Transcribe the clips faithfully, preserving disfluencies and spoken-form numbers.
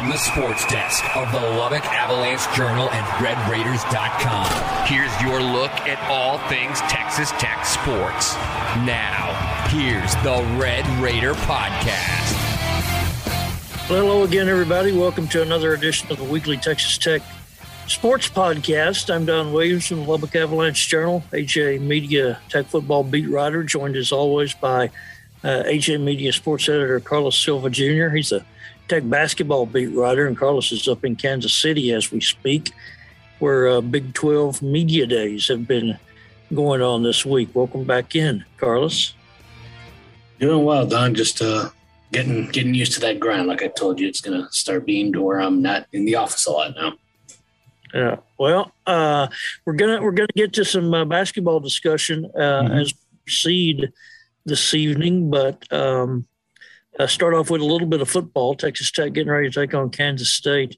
From the sports desk of the Lubbock Avalanche Journal and Red Raiders dot com, here's your look at all things Texas Tech sports. Now, here's the Red Raider Podcast. Hello again, everybody. Welcome to another edition of the weekly Texas Tech Sports Podcast. I'm Don Williams from the Lubbock Avalanche Journal, A J Media Tech football beat writer, joined as always by uh, A J Media sports editor Carlos Silva Junior He's a Tech basketball beat writer, and Carlos is up in Kansas City as we speak, where uh, Big twelve media days have been going on this week. Welcome back in, Carlos. Doing well, Don. Just uh, getting getting used to that grind. Like I told you, it's going to start being to where I'm not in the office a lot now. Yeah. Well, uh, we're gonna we're gonna get to some uh, basketball discussion uh, mm-hmm. as we proceed this evening, but. Um, Uh, start off with a little bit of football. Texas Tech getting ready to take on Kansas State.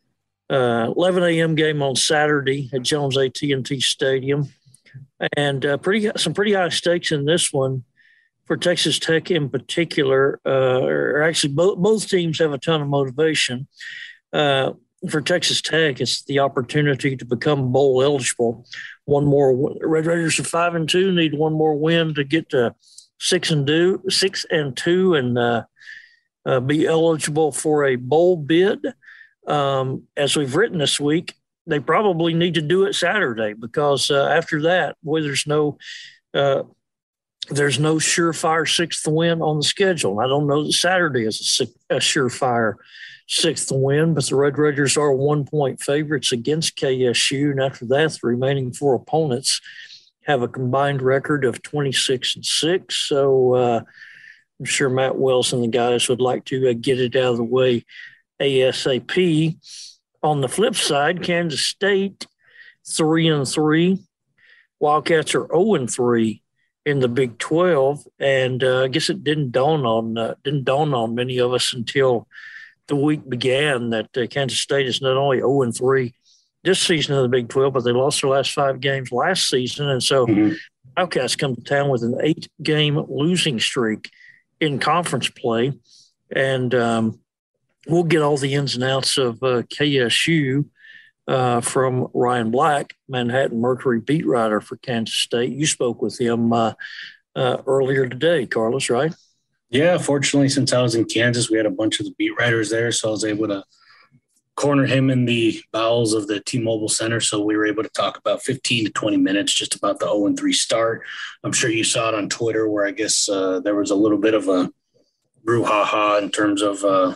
Uh, eleven a.m. game on Saturday at Jones A T and T Stadium. And uh, pretty some pretty high stakes in this one for Texas Tech in particular. Uh, or actually, both, both teams have a ton of motivation. Uh, for Texas Tech, it's the opportunity to become bowl eligible. One more – Red Raiders are five and two, need one more win to get to – Six and two, six and two, and uh, uh, be eligible for a bowl bid. Um, as we've written this week, they probably need to do it Saturday because uh, after that, boy, there's no, uh, there's no surefire sixth win on the schedule. I don't know that Saturday is a, six, a surefire sixth win, but the Red Raiders are one-point favorites against K S U, and after that, the remaining four opponents have a combined record of twenty-six and six. So uh, I'm sure Matt Wells and the guys would like to uh, get it out of the way ASAP. On the flip side, Kansas State, three and three. Wildcats are oh and three in the Big twelve. And uh, I guess it didn't dawn on uh, didn't dawn on many of us until the week began that uh, Kansas State is not only oh and three this season of the Big twelve, but they lost their last five games last season. And so mm-hmm. Wildcats come to town with an eight-game losing streak in conference play. And um, we'll get all the ins and outs of uh, K S U uh, from Ryan Black, Manhattan Mercury beat writer for Kansas State. You spoke with him uh, uh, earlier today, Carlos, right? Yeah, fortunately, since I was in Kansas, we had a bunch of the beat writers there, so I was able to corner him in the bowels of the T-Mobile Center, so we were able to talk about fifteen to twenty minutes just about the oh and three start. I'm sure you saw it on Twitter where I guess uh, there was a little bit of a brouhaha in terms of, uh,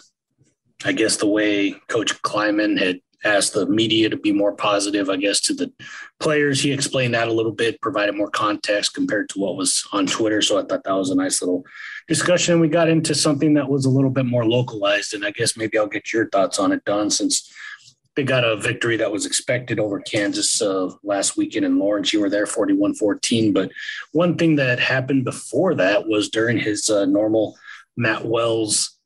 I guess, the way Coach Kleiman had asked the media to be more positive, I guess, to the players. He explained that a little bit, provided more context compared to what was on Twitter, so I thought that was a nice little discussion. We got into something that was a little bit more localized, and I guess maybe I'll get your thoughts on it, Don, since they got a victory that was expected over Kansas uh, last weekend in Lawrence. You were there, forty-one fourteen. But one thing that happened before that was during his uh, normal Matt Wells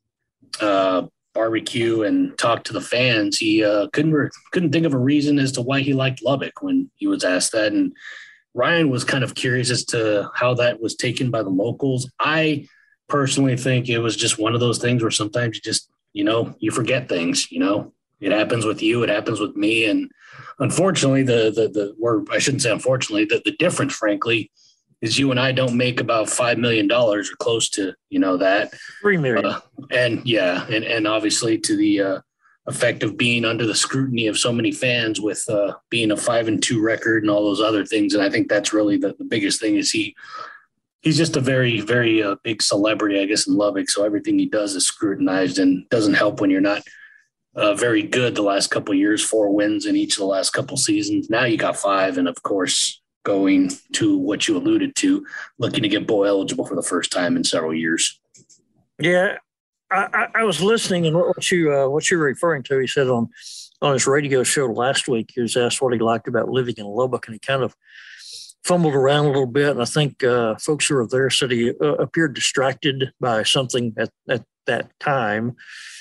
uh, barbecue and talk to the fans, he uh, couldn't re- couldn't think of a reason as to why he liked Lubbock when he was asked that. And Ryan was kind of curious as to how that was taken by the locals. I personally think it was just one of those things where sometimes you just, you know, you forget things, you know, it happens with you, it happens with me. And unfortunately, the, the, the, or I shouldn't say unfortunately, the, the difference, frankly, is you and I don't make about five million dollars or close to, you know, that. three million dollars. Uh, and yeah. And, and obviously to the uh, effect of being under the scrutiny of so many fans with uh, being a five and two record and all those other things. And I think that's really the, the biggest thing is he, He's just a very, very uh, big celebrity, I guess, in Lubbock. So everything he does is scrutinized and doesn't help when you're not uh, very good the last couple of years, four wins in each of the last couple seasons. Now you got five. And, of course, going to what you alluded to, looking to get bowl eligible for the first time in several years. Yeah, I, I was listening, and what you uh, what you're referring to, he said on, on his radio show last week, he was asked what he liked about living in Lubbock, and he kind of fumbled around a little bit, and I think uh, folks who were there said he uh, appeared distracted by something at, at that time,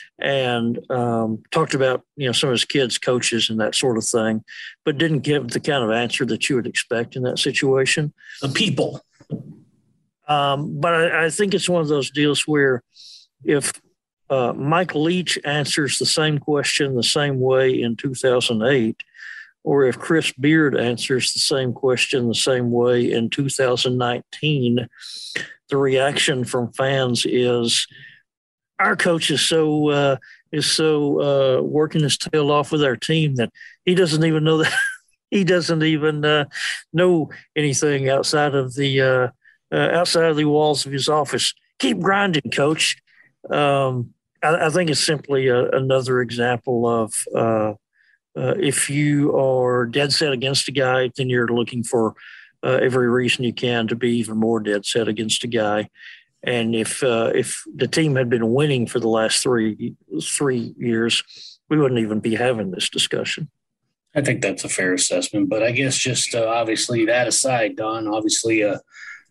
and um, talked about, you know, some of his kids' coaches and that sort of thing, but didn't give the kind of answer that you would expect in that situation. The people. Um, but I, I think it's one of those deals where if uh, Mike Leach answers the same question the same way in two thousand eight, or if Chris Beard answers the same question the same way in two thousand nineteen, the reaction from fans is, our coach is so uh, is so uh, working his tail off with our team that he doesn't even know that he doesn't even uh, know anything outside of the uh, uh, outside of the walls of his office. Keep grinding, coach. Um, I, I think it's simply a, another example of uh, uh, if you are dead set against a guy, then you're looking for uh, every reason you can to be even more dead set against a guy. And if uh, if the team had been winning for the last three three years, we wouldn't even be having this discussion. I think that's a fair assessment. But I guess just uh, obviously that aside, Don, obviously uh,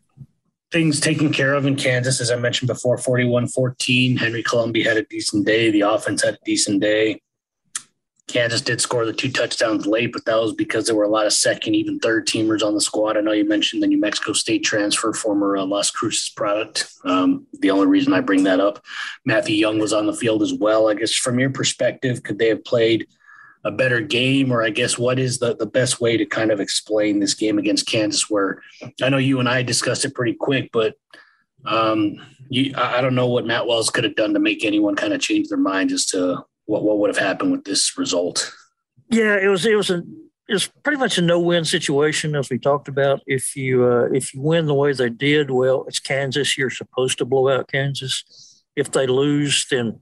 things taken care of in Kansas, as I mentioned before, forty-one fourteen. Henry Colombi had a decent day. The offense had a decent day. Kansas did score the two touchdowns late, but that was because there were a lot of second, even third teamers on the squad. I know you mentioned the New Mexico State transfer, former uh, Las Cruces product. Um, the only reason I bring that up, Matthew Young was on the field as well. I guess from your perspective, could they have played a better game? Or I guess what is the, the best way to kind of explain this game against Kansas, where I know you and I discussed it pretty quick, but um, you, I don't know what Matt Wells could have done to make anyone kind of change their mind as to what, what would have happened with this result. Yeah, it was, it was a, it was pretty much a no-win situation, as we talked about. If you, uh, if you win the way they did, well, it's Kansas. You're supposed to blow out Kansas. If they lose, then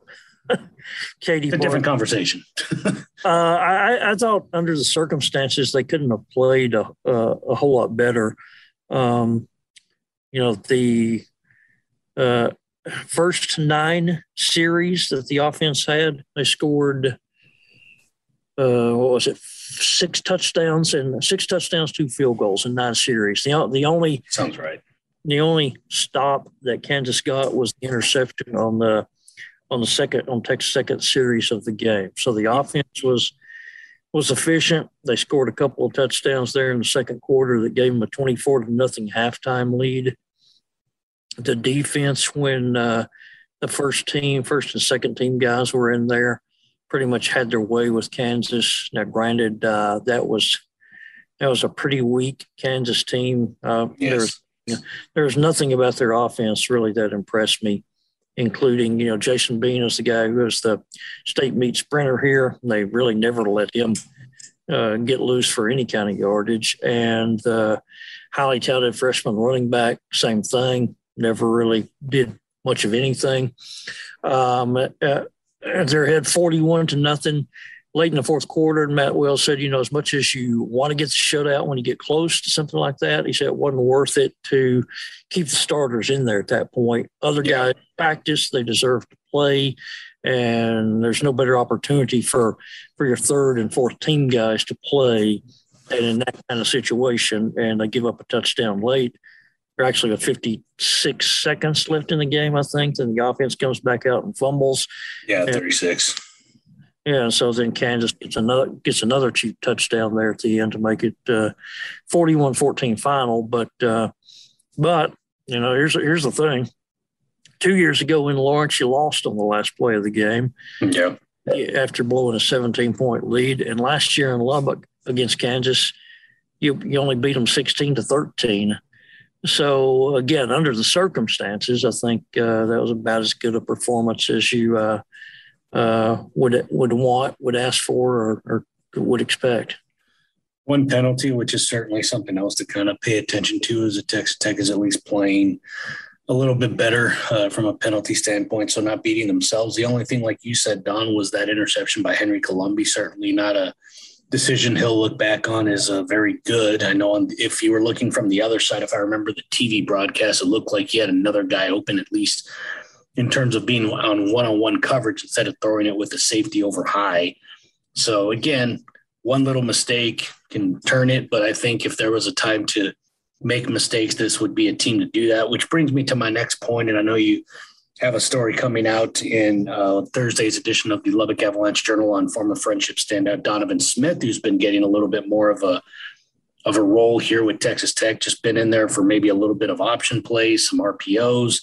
Katie, it's a different conversation. uh, I, I thought under the circumstances, they couldn't have played a, a, a whole lot better. Um, you know, the uh, first nine series that the offense had, they scored, uh, what was it, six touchdowns and six touchdowns, two field goals in nine series. The, the only sounds right. The only stop that Kansas got was the interception on the on the second on Texas' second series of the game. So the offense was was efficient. They scored a couple of touchdowns there in the second quarter that gave them a twenty-four to nothing halftime lead. The defense, when uh, the first team, first and second team guys were in there, pretty much had their way with Kansas. Now, granted, uh, that was that was a pretty weak Kansas team. Uh, yes. There was, you know, there was nothing about their offense really that impressed me, including, you know, Jason Bean is the guy who was the state meet sprinter here. They really never let him uh, get loose for any kind of yardage. And the uh, highly touted freshman running back, same thing, never really did much of anything. Um, uh, they're ahead forty-one to nothing late in the fourth quarter. And Matt Wells said, you know, as much as you want to get the shutout when you get close to something like that, he said it wasn't worth it to keep the starters in there at that point. Other yeah. guys practice, they deserve to play, and there's no better opportunity for, for your third and fourth team guys to play than in that kind of situation. And they give up a touchdown late. They're actually with fifty-six seconds left in the game, I think. Then the offense comes back out and fumbles. Yeah, thirty-six. And, yeah, so then Kansas gets another gets another cheap touchdown there at the end to make it uh, forty-one fourteen final. But uh, but you know, here's here's the thing: two years ago in Lawrence, you lost on the last play of the game. Yeah. After blowing a seventeen point lead, and last year in Lubbock against Kansas, you you only beat them sixteen to thirteen. So again, under the circumstances, I think uh, that was about as good a performance as you uh, uh, would would want, would ask for, or, or would expect. One penalty, which is certainly something else to kind of pay attention to, is that Texas Tech is at least playing a little bit better uh, from a penalty standpoint, so not beating themselves. The only thing, like you said, Don, was that interception by Henry Colombi. Certainly not a decision he'll look back on as uh, very good. I know on, if you were looking from the other side, if I remember the T V broadcast, it looked like he had another guy open, at least in terms of being on one-on-one coverage instead of throwing it with the safety over high. So again, one little mistake can turn it, but I think if there was a time to make mistakes, this would be a team to do that, which brings me to my next point. And I know you have a story coming out in uh, Thursday's edition of the Lubbock Avalanche Journal on former Friendship standout Donovan Smith, who's been getting a little bit more of a of a role here with Texas Tech, just been in there for maybe a little bit of option plays, some R P Os.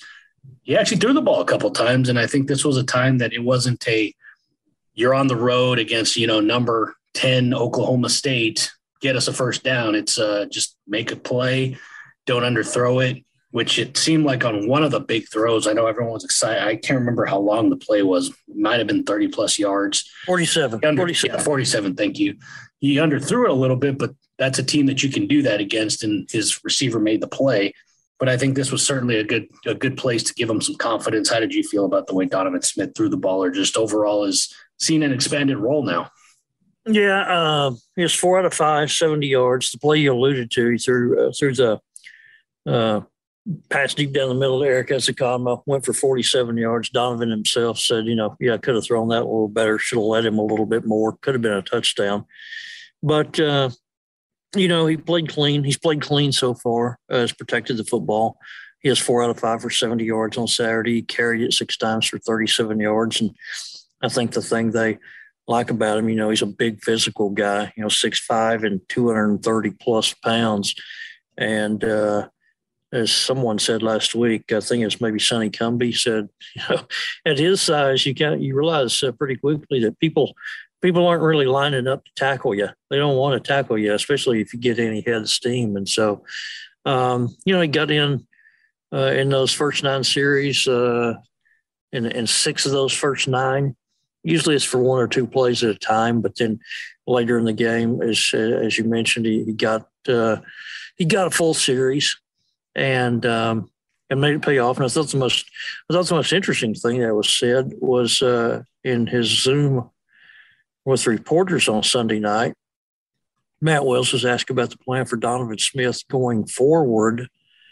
he actually threw the ball a couple times, and I think this was a time that it wasn't a you're on the road against, you know, number ten Oklahoma State, get us a first down. It's uh, just make a play, don't underthrow it, which it seemed like on one of the big throws. I know everyone was excited. I can't remember how long the play was. It might have been thirty plus yards. forty-seven. Under, forty-seven. Yeah, forty-seven. Thank you. He underthrew it a little bit, but that's a team that you can do that against, and his receiver made the play. But I think this was certainly a good a good place to give him some confidence. How did you feel about the way Donovan Smith threw the ball, or just overall is seeing an expanded role now? Yeah, uh, he was four out of five, seventy yards. The play you alluded to, he threw, uh, threw the uh, pass deep down the middle to Eric Ezekanma, went for forty-seven yards. Donovan himself said, you know, yeah, I could have thrown that a little better, should have let him a little bit more, could have been a touchdown. But, uh, you know, he played clean. He's played clean so far, uh, has protected the football. He has four out of five for seventy yards on Saturday. He carried it six times for thirty-seven yards. And I think the thing they like about him, you know, he's a big physical guy, you know, six five and two hundred thirty plus pounds. And uh, as someone said last week, I think it's maybe Sonny Cumbie said, you know, at his size, you can you realize uh, pretty quickly that people people aren't really lining up to tackle you. They don't want to tackle you, especially if you get any head of steam. And so, um, you know, he got in uh, in those first nine series, uh, in, in six of those first nine. Usually it's for one or two plays at a time, but then later in the game, as as you mentioned, he, he got uh, he got a full series, and um, and made it pay off. And I thought the most I thought the most interesting thing that was said was uh, in his Zoom with reporters on Sunday night. Matt Wells was asked about the plan for Donovan Smith going forward,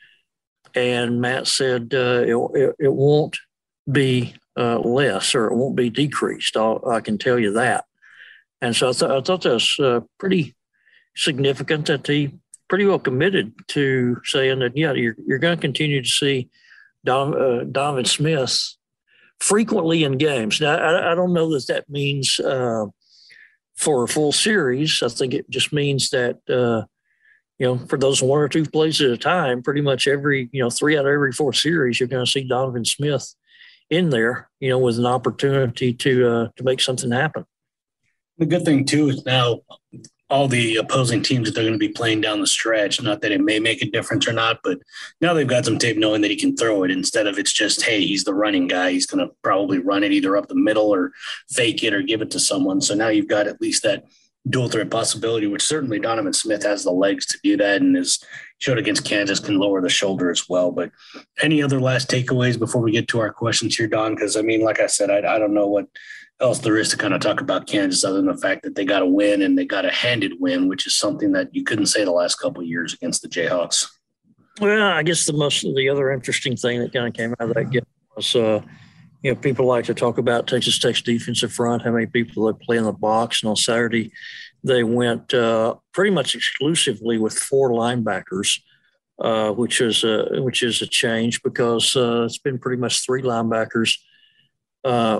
and Matt said uh, it, it, it won't be uh, less, or it won't be decreased. I'll, I can tell you that. And so I, th- I thought that was uh, pretty significant that he pretty well committed to saying that, yeah, you're, you're going to continue to see Don, uh, Donovan Smith frequently in games. Now, I, I don't know that that means uh, for a full series. I think it just means that, uh, you know, for those one or two plays at a time, pretty much every, you know, three out of every four series, you're going to see Donovan Smith in there, you know, with an opportunity to uh, to make something happen. The good thing, too, is now all the opposing teams that they're going to be playing down the stretch, not that it may make a difference or not, but now they've got some tape knowing that he can throw it instead of it's just, hey, he's the running guy. He's going to probably run it either up the middle or fake it or give it to someone. So now you've got at least that dual threat possibility, which certainly Donovan Smith has the legs to do that, and is showed against Kansas can lower the shoulder as well. But any other last takeaways before we get to our questions here, Don? Because, I mean, like I said, I, I don't know what else there is to kind of talk about Kansas other than the fact that they got a win, and they got a handed win, which is something that you couldn't say the last couple of years against the Jayhawks. Well, I guess the most the other interesting thing that kind of came out of that game was, uh, you know, people like to talk about Texas Tech's defensive front, how many people they play in the box. And on Saturday, they went uh, pretty much exclusively with four linebackers, uh, which is a, which is a change because uh, it's been pretty much three linebackers, uh,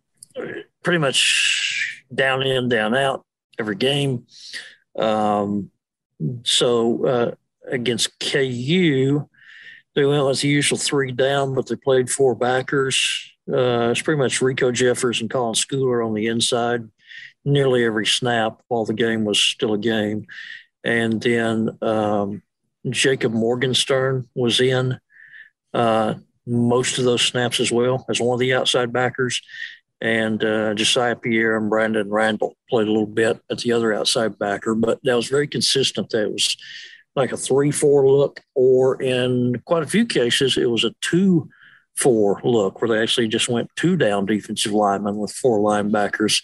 pretty much down in, down out every game. Um, so uh, against K U, they went with the usual three down, but they played four backers. Uh, it's pretty much Rico Jeffers and Colin Schooler on the inside nearly every snap while the game was still a game. And then um, Jacob Morgenstern was in uh, most of those snaps as well as one of the outside backers. And uh, Josiah Pierre and Brandon Randall played a little bit at the other outside backer, but that was very consistent. That it was like a three four look, or in quite a few cases, it was a two four look where they actually just went two down defensive linemen with four linebackers.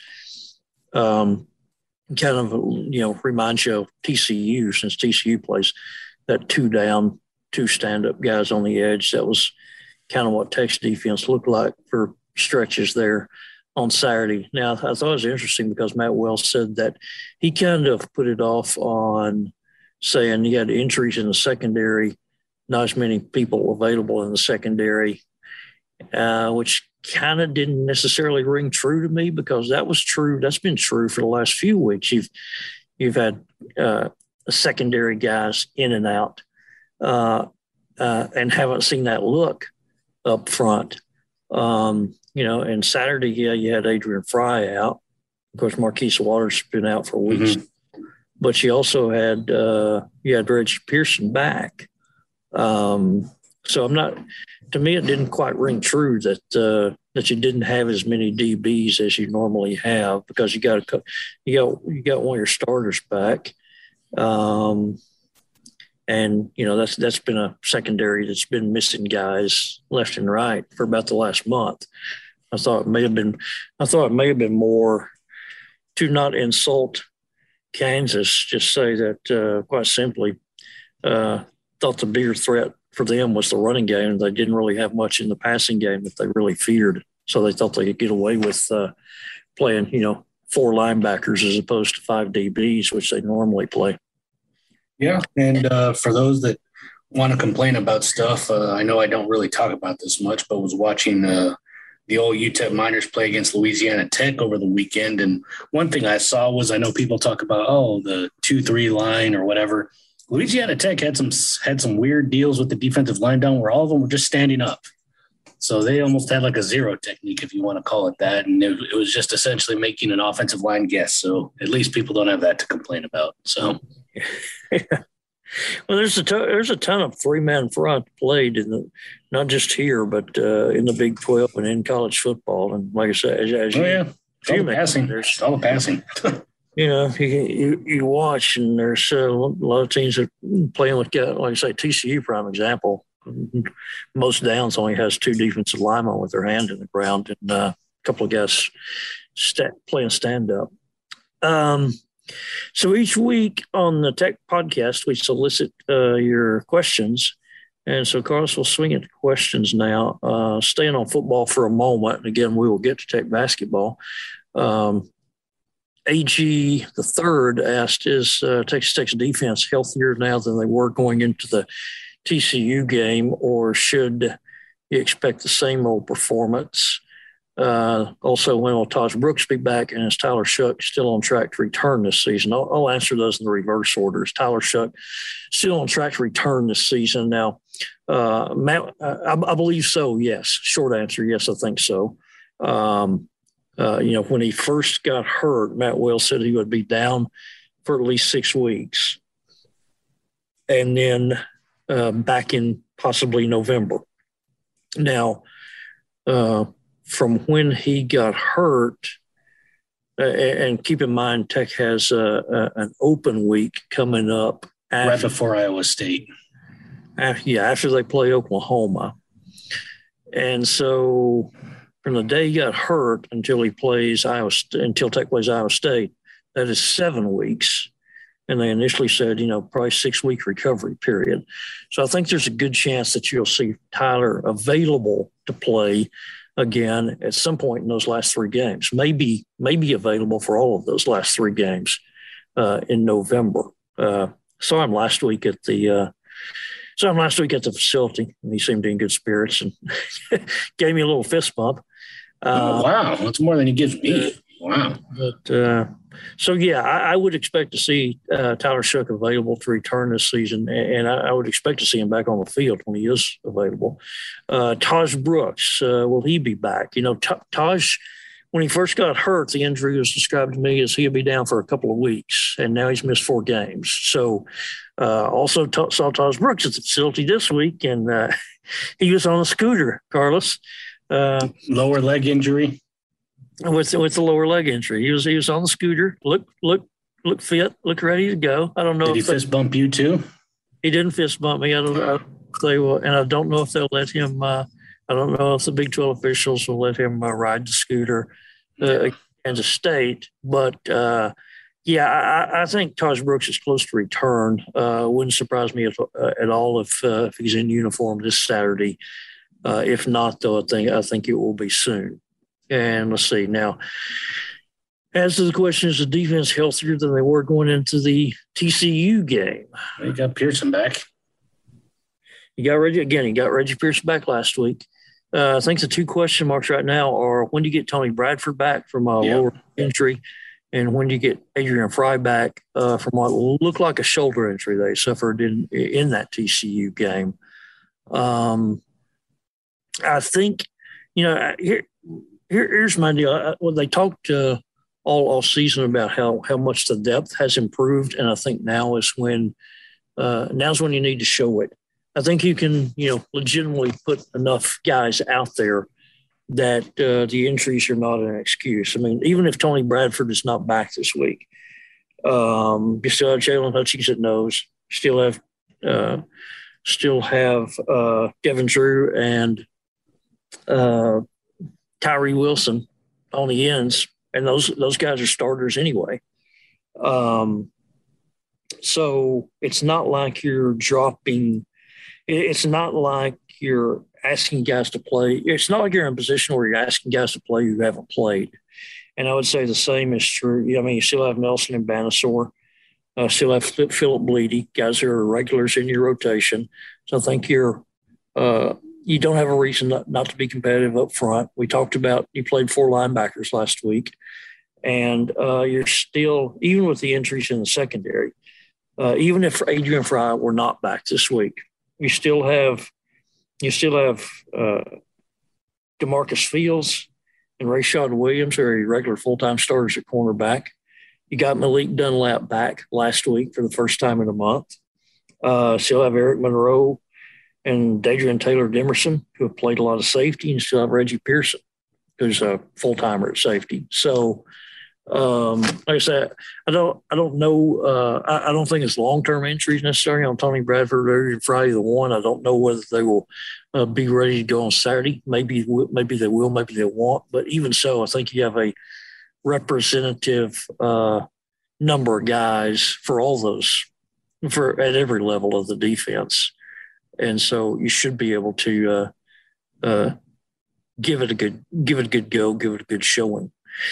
Um, kind of, you know, reminds you of T C U, since T C U plays that two down, two stand-up guys on the edge. That was kind of what Tech's defense looked like for stretches there on Saturday. Now, I thought it was interesting because Matt Wells said that he kind of put it off on saying he had injuries in the secondary, not as many people available in the secondary, uh, which kind of didn't necessarily ring true to me, because that was true. That's been true for the last few weeks. You've you've had uh, secondary guys in and out, uh, uh, and haven't seen that look up front. Um, you know, and Saturday, yeah, you had Adrian Fry out. Of course, Marquise Waters has been out for weeks. Mm-hmm. But you also had uh, you had Reggie Pearson back. Um, so I'm not – to me, it didn't quite ring true that uh, that you didn't have as many D Bs as you normally have because you got a, you got you got one of your starters back. Um, and, you know, that's that's been a secondary that's been missing guys left and right for about the last month. I thought it may have been I thought it may have been more to not insult Kansas, just say that uh, quite simply, uh, thought the bigger threat for them was the running game. They didn't really have much in the passing game that they really feared. So they thought they could get away with uh, playing, you know, four linebackers as opposed to five D Bs, which they normally play. Yeah, and uh, for those that want to complain about stuff, uh, I know I don't really talk about this much, but was watching uh, the old U T E P Miners play against Louisiana Tech over the weekend. And one thing I saw was I know people talk about, oh, the two three line or whatever. Louisiana Tech had some had some weird deals with the defensive line down where all of them were just standing up. So they almost had like a zero technique, if you want to call it that. And it, it was just essentially making an offensive line guess. So at least people don't have that to complain about. So, yeah. Well, there's a ton, there's a ton of three-man front played in the not just here, but uh, in the Big twelve and in college football. And like I said, as, as oh you, yeah, it's all the passing. There's all the passing. You know, you, you you watch, and there's uh, a lot of teams that are playing with, like I say, T C U, prime example. Most downs only has two defensive linemen with their hand in the ground and uh, a couple of guys st- playing stand-up. Um, so each week on the Tech Podcast, we solicit uh, your questions. And so, Carlos, we'll swing into questions now. Uh, staying on football for a moment, and again, we will get to Tech basketball. Um, A G the third asked, is uh, Texas Tech's defense healthier now than they were going into the T C U game, or should you expect the same old performance? Uh, also, when will Taj Brooks be back, and is Tyler Shuck still on track to return this season? I'll, I'll answer those in the reverse order. Is Tyler Shuck still on track to return this season? Now, uh, Matt, I, I believe so, yes. Short answer, yes, I think so. Um, Uh, you know, when he first got hurt, Matt Wells said he would be down for at least six weeks. And then uh, back in possibly November. Now, uh, from when he got hurt, uh, and keep in mind, Tech has uh, uh, an open week coming up. After, right before Iowa State. After, yeah, after they play Oklahoma. And so – from the day he got hurt until he plays Iowa, until Tech plays Iowa State, that is seven weeks. And they initially said, you know, probably six week recovery period. So I think there's a good chance that you'll see Tyler available to play again at some point in those last three games. Maybe, maybe available for all of those last three games uh, in November. Uh, saw him last week at the. Uh, saw him last week at the facility, and he seemed in good spirits and gave me a little fist bump. Uh, oh, wow. That's more than he gives me. Wow. But uh, so, yeah, I, I would expect to see uh, Tyler Shuck available to return this season, and I, I would expect to see him back on the field when he is available. Uh, Taj Brooks, uh, will he be back? You know, T- Taj, when he first got hurt, the injury was described to me as he'll be down for a couple of weeks, and now he's missed four games. So uh, also t- saw Taj Brooks at the facility this week, and uh, he was on a scooter, Carlos. Uh, lower leg injury with with the lower leg injury. He was he was on the scooter, look look look fit, look ready to go. I don't know. Did if he fist they, bump you too? He didn't fist bump me. I don't know if they will, and I don't know if they'll let him. Uh, I don't know if the Big twelve officials will let him uh, ride the scooter uh, Kansas State. But uh, yeah, I, I think Taj Brooks is close to return. Uh, wouldn't surprise me if, uh, at all if uh, if he's in uniform this Saturday. Uh, if not, though, I think I think it will be soon. And let's see now. As to the question, is the defense healthier than they were going into the T C U game? You got Pearson back. You got Reggie again. You got Reggie Pearson back last week. Uh, I think the two question marks right now are: when do you get Tony Bradford back from a yep. lower injury, and when do you get Adrian Fry back uh, from what looked like a shoulder injury they suffered in in that T C U game? Um, I think, you know, here, here here's my deal. Well, they talked uh, all all season about how how much the depth has improved, and I think now is when uh, now's when you need to show it. I think you can, you know, legitimately put enough guys out there that uh, the injuries are not an excuse. I mean, even if Tony Bradford is not back this week, um, you still have Jalen Hutchings at nose, still have uh, still have uh, Devin Drew and uh, Tyree Wilson on the ends, and those those guys are starters anyway. Um, so it's not like you're dropping. It's not like you're asking guys to play. It's not like you're in a position where you're asking guys to play who haven't played. And I would say the same is true. I mean, you still have Nelson and Banasaur. Uh, still have Philip Bleedy, guys who are regulars in your rotation. So I think you're uh, you don't have a reason not, not to be competitive up front. We talked about you played four linebackers last week, and uh, you're still, even with the injuries in the secondary, uh, even if Adrian Fry were not back this week, you still have you still have uh, DeMarcus Fields and Rashad Williams are your regular full-time starters at cornerback. You got Malik Dunlap back last week for the first time in a month. Uh, still have Eric Monroe and Dadrian Taylor Demerson, who have played a lot of safety, and still have Reggie Pearson, who's a full-timer at safety. So, um, like I said, I don't, I don't know. Uh, I, I don't think it's long-term injuries necessarily on Tony Bradford or Friday the one. I don't know whether they will uh, be ready to go on Saturday. Maybe, maybe they will, maybe they won't. But even so, I think you have a representative uh, number of guys for all those, for at every level of the defense. And so you should be able to uh, uh, give it a good, give it a good go, give it a good showing.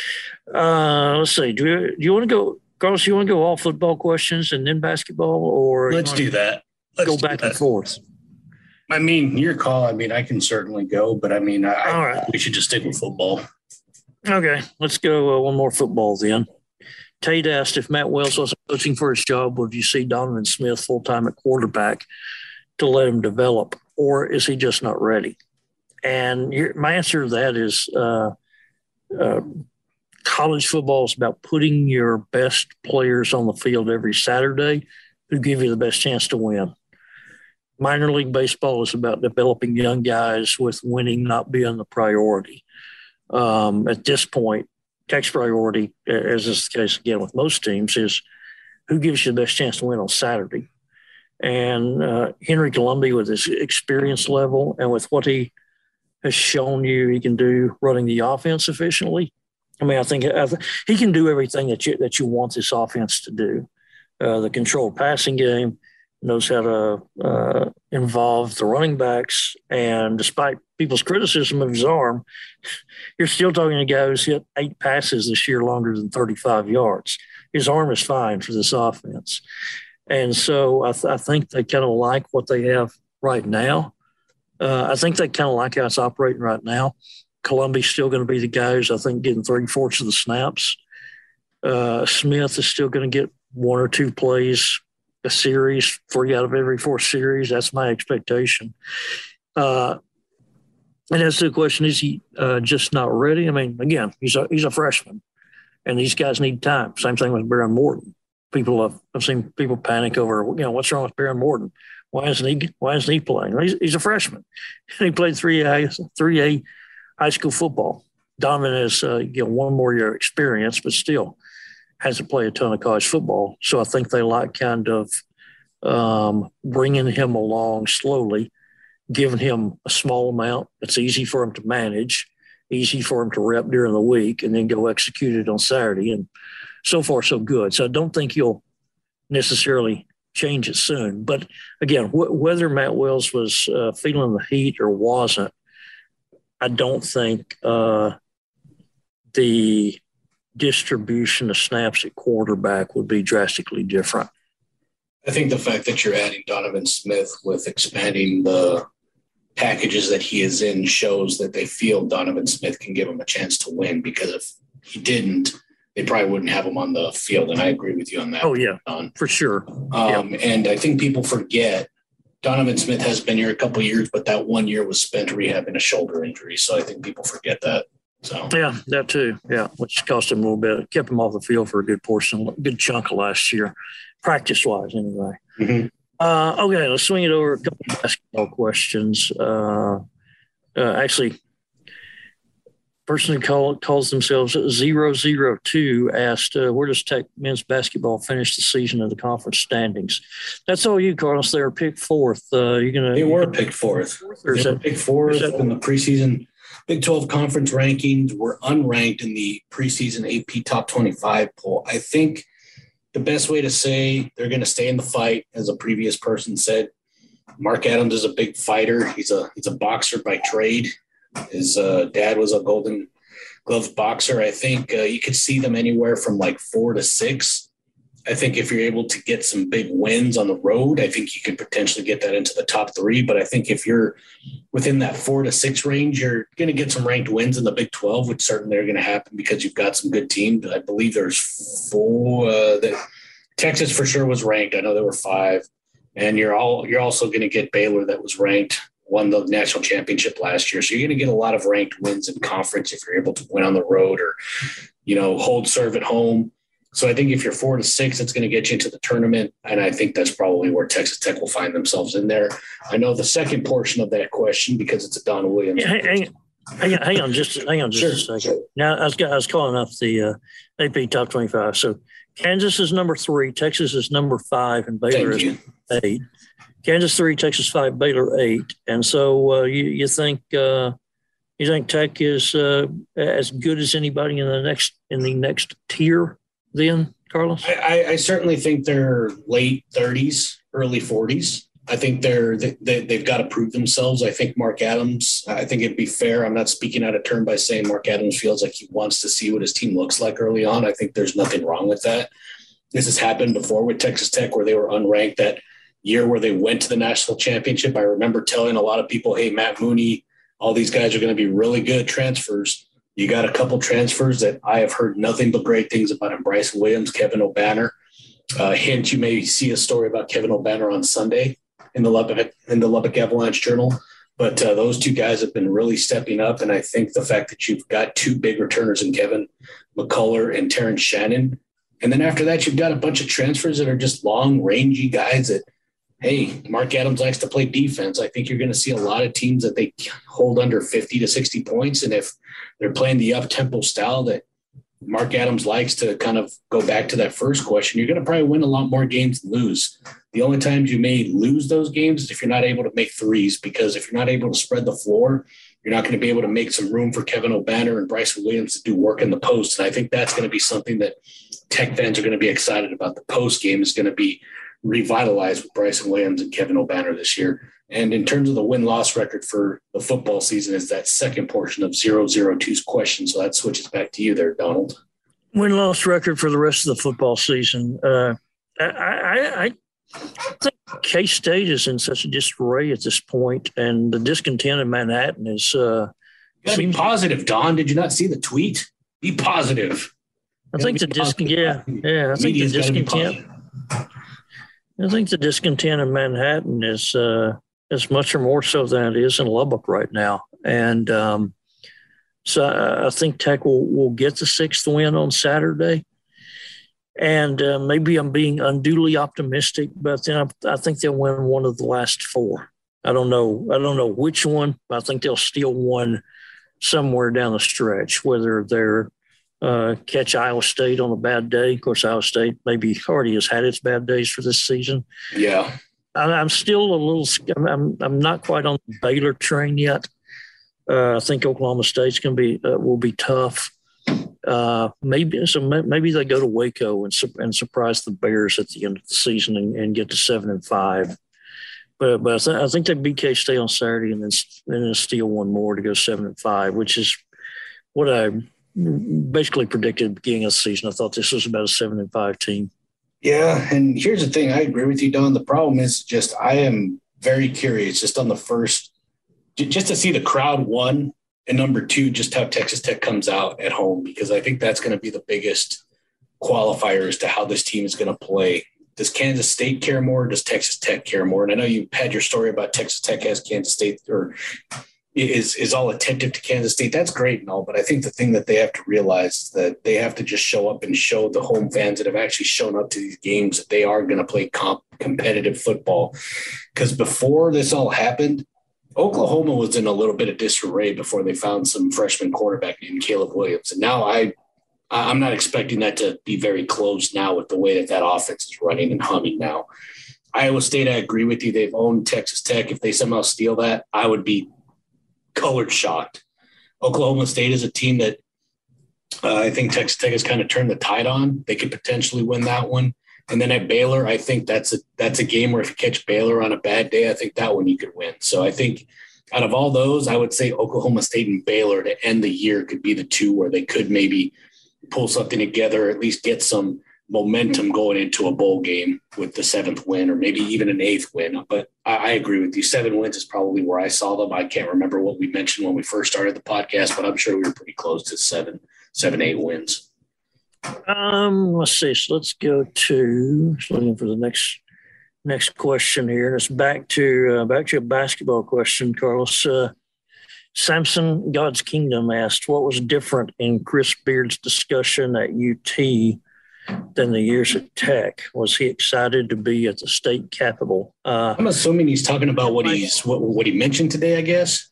Uh, let's see. Do you, do you want to go, Carlos? You want to go all football questions and then basketball, or let's do that? Let's go back and forth. I mean, your call. I mean, I can certainly go, but I mean, I, all right. we should just stick with football. Okay, let's go uh, one more football then. Tate asked if Matt Wells wasn't coaching for his job, would you see Donovan Smith full-time at quarterback to let him develop, or is he just not ready? And your, my answer to that is uh, uh, college football is about putting your best players on the field every Saturday who give you the best chance to win. Minor league baseball is about developing young guys with winning not being the priority. Um, at this point, Tech's priority, as is the case again with most teams, is who gives you the best chance to win on Saturday. And uh, Henry Columbia, with his experience level and with what he has shown you he can do running the offense efficiently, I mean, I think, I th- he can do everything that you that you want this offense to do. Uh, the controlled passing game, knows how to uh, involve the running backs. And despite people's criticism of his arm, you're still talking to a guy who's hit eight passes this year longer than thirty-five yards. His arm is fine for this offense. And so I, th- I think they kind of like what they have right now. Uh, I think they kind of like how it's operating right now. Columbia's still going to be the guy who's, I think, getting three-fourths of the snaps. Uh, Smith is still going to get one or two plays a series, three out of every four series. That's my expectation. Uh, and as to the question, is he uh, just not ready? I mean, again, he's a he's a freshman, and these guys need time. Same thing with Baron Morton. People have I've seen people panic over, you know, what's wrong with Baron Morton? Why isn't he Why isn't he playing? He's, he's a freshman, and he played three A three A high school football. Donovan has uh, you know one more year experience, but still hasn't played a ton of college football. So I think they like kind of um, bringing him along slowly, giving him a small amount that's easy for him to manage, easy for him to rep during the week, and then go execute it on Saturday. And so far, so good. So I don't think you'll necessarily change it soon. But again, wh- whether Matt Wells was uh, feeling the heat or wasn't, I don't think uh, the distribution of snaps at quarterback would be drastically different. I think the fact that you're adding Donovan Smith with expanding the packages that he is in shows that they feel Donovan Smith can give him a chance to win, because if he didn't, they probably wouldn't have him on the field. And I agree with you on that. Oh, yeah, Don. for sure. Um, yeah. And I think people forget Donovan Smith has been here a couple of years, but that one year was spent rehabbing a shoulder injury. So I think people forget that. So yeah, that too. Yeah, which cost him a little bit. Kept him off the field for a good portion, a good chunk of last year, practice wise, anyway. Mm-hmm. Uh, okay, let's swing it over a couple of basketball questions. Uh, uh, actually, person who call, calls themselves zero zero two asked, uh, where does Tech men's basketball finish the season in the conference standings? That's all you, Carlos. They were picked fourth. Uh, you're gonna they were picked fourth. fourth or they were picked fourth that, in the preseason Big twelve conference rankings. Were unranked in the preseason A P Top twenty-five poll. I think the best way to say they're going to stay in the fight, as a previous person said, Mark Adams is a big fighter. He's a he's a boxer by trade. His uh, dad was a Golden Glove boxer. I think uh, you could see them anywhere from like four to six. I think if you're able to get some big wins on the road, I think you could potentially get that into the top three. But I think if you're within that four to six range, you're going to get some ranked wins in the Big twelve, which certainly are going to happen because you've got some good teams. I believe there's four. Uh, that Texas for sure was ranked. I know there were five. And you're all you're also going to get Baylor, that was ranked, won the national championship last year. So you're going to get a lot of ranked wins in conference if you're able to win on the road or, you know, hold serve at home. So I think if you're four to six, it's going to get you into the tournament. And I think that's probably where Texas Tech will find themselves in there. I know the second portion of that question, because it's a Don Williams. Yeah, hang, hang, hang, on, hang on just hang on just sure. a second. Now I was, I was calling up the uh, A P Top twenty-five. So Kansas is number three, Texas is number five, and Baylor is eight. Kansas three, Texas five, Baylor eight. And so uh, you you think uh, you think Tech is uh, as good as anybody in the next in the next tier? Then, Carlos? I, I certainly think they're late thirties, early forties. I think they're they, they've got to prove themselves. I think Mark Adams, I think it'd be fair. I'm not speaking out of turn by saying Mark Adams feels like he wants to see what his team looks like early on. I think there's nothing wrong with that. This has happened before with Texas Tech, where they were unranked that year where they went to the national championship. I remember telling a lot of people, hey, Matt Mooney, all these guys are going to be really good transfers. You got a couple transfers that I have heard nothing but great things about him. Bryson Williams, Kevin O'Banner. Uh, hint, you may see a story about Kevin O'Banner on Sunday in the Lubbock, in the Lubbock Avalanche Journal. But uh, those two guys have been really stepping up. And I think the fact that you've got two big returners in Kevin McCullough and Terrence Shannon. And then after that, you've got a bunch of transfers that are just long, rangy guys that, hey, Mark Adams likes to play defense. I think you're going to see a lot of teams that they hold under fifty to sixty points. And if they're playing the up-tempo style that Mark Adams likes to kind of go back to that first question, you're going to probably win a lot more games than lose. The only times you may lose those games is if you're not able to make threes, because if you're not able to spread the floor, you're not going to be able to make some room for Kevin O'Banner and Bryson Williams to do work in the post. And I think that's going to be something that Tech fans are going to be excited about. The post game is going to be revitalized with Bryson Williams and Kevin O'Banner this year. And in terms of the win-loss record for the football season is that second portion of zero zero two's question. So that switches back to you there, Donald. Win-loss record for the rest of the football season. Uh, I, I, I think K-State is in such a disarray at this point, and the discontent in Manhattan is uh, – you gotta be positive, Don. Did you not see the tweet? Be positive. I think the disc, yeah, yeah. I think the discontent. I think the discontent in Manhattan is uh, is much or more so than it is in Lubbock right now, and um, so I think Tech will will get the sixth win on Saturday. And uh, maybe I'm being unduly optimistic, but then I, I think they'll win one of the last four. I don't know. I don't know which one, but I think they'll steal one somewhere down the stretch, whether they're uh, catch Iowa State on a bad day. Of course, Iowa State maybe already has had its bad days for this season. Yeah. I, I'm still a little – I'm I'm not quite on the Baylor train yet. Uh, I think Oklahoma State's going to be uh, – will be tough. Uh, maybe so. Maybe they go to Waco and and surprise the Bears at the end of the season and, and get to seven and five. But but I, th- I think they beat K-State on Saturday and then and then steal one more to go seven and five, which is what I basically predicted at the beginning of the season. I thought this was about a seven and five team. Yeah, and here's the thing. I agree with you, Don. The problem is just I am very curious just on the first, just to see the crowd one. And number two, just how Texas Tech comes out at home, because I think that's going to be the biggest qualifier as to how this team is going to play. does Kansas State care more? Or does Texas Tech care more? And I know you had your story about Texas Tech has Kansas State or is is all attentive to Kansas State. That's great and all, but I think the thing that they have to realize is that they have to just show up and show the home fans that have actually shown up to these games that they are going to play comp competitive football. Because before this all happened, Oklahoma was in a little bit of disarray before they found some freshman quarterback named Caleb Williams. And now I, I'm not expecting that to be very close now with the way that that offense is running and humming now. Iowa State, I agree with you. They've owned Texas Tech. If they somehow steal that, I would be colored shocked. Oklahoma State is a team that uh, I think Texas Tech has kind of turned the tide on. They could potentially win that one. And then at Baylor, I think that's a that's a game where if you catch Baylor on a bad day, I think that one you could win. So I think out of all those, I would say Oklahoma State and Baylor to end the year could be the two where they could maybe pull something together, or at least get some momentum going into a bowl game with the seventh win or maybe even an eighth win. But I, I agree with you. Seven wins is probably where I saw them. I can't remember what we mentioned when we first started the podcast, but I'm sure we were pretty close to seven, seven, eight wins. Um, let's see. So let's go to just looking for the next next question here. And it's back to uh, back to a basketball question, Carlos. Uh, Samson God's Kingdom asked, what was different in Chris Beard's discussion at U T than the years at Tech? Was he excited to be at the state capitol? Uh, I'm assuming he's talking about what he's what, what he mentioned today, I guess.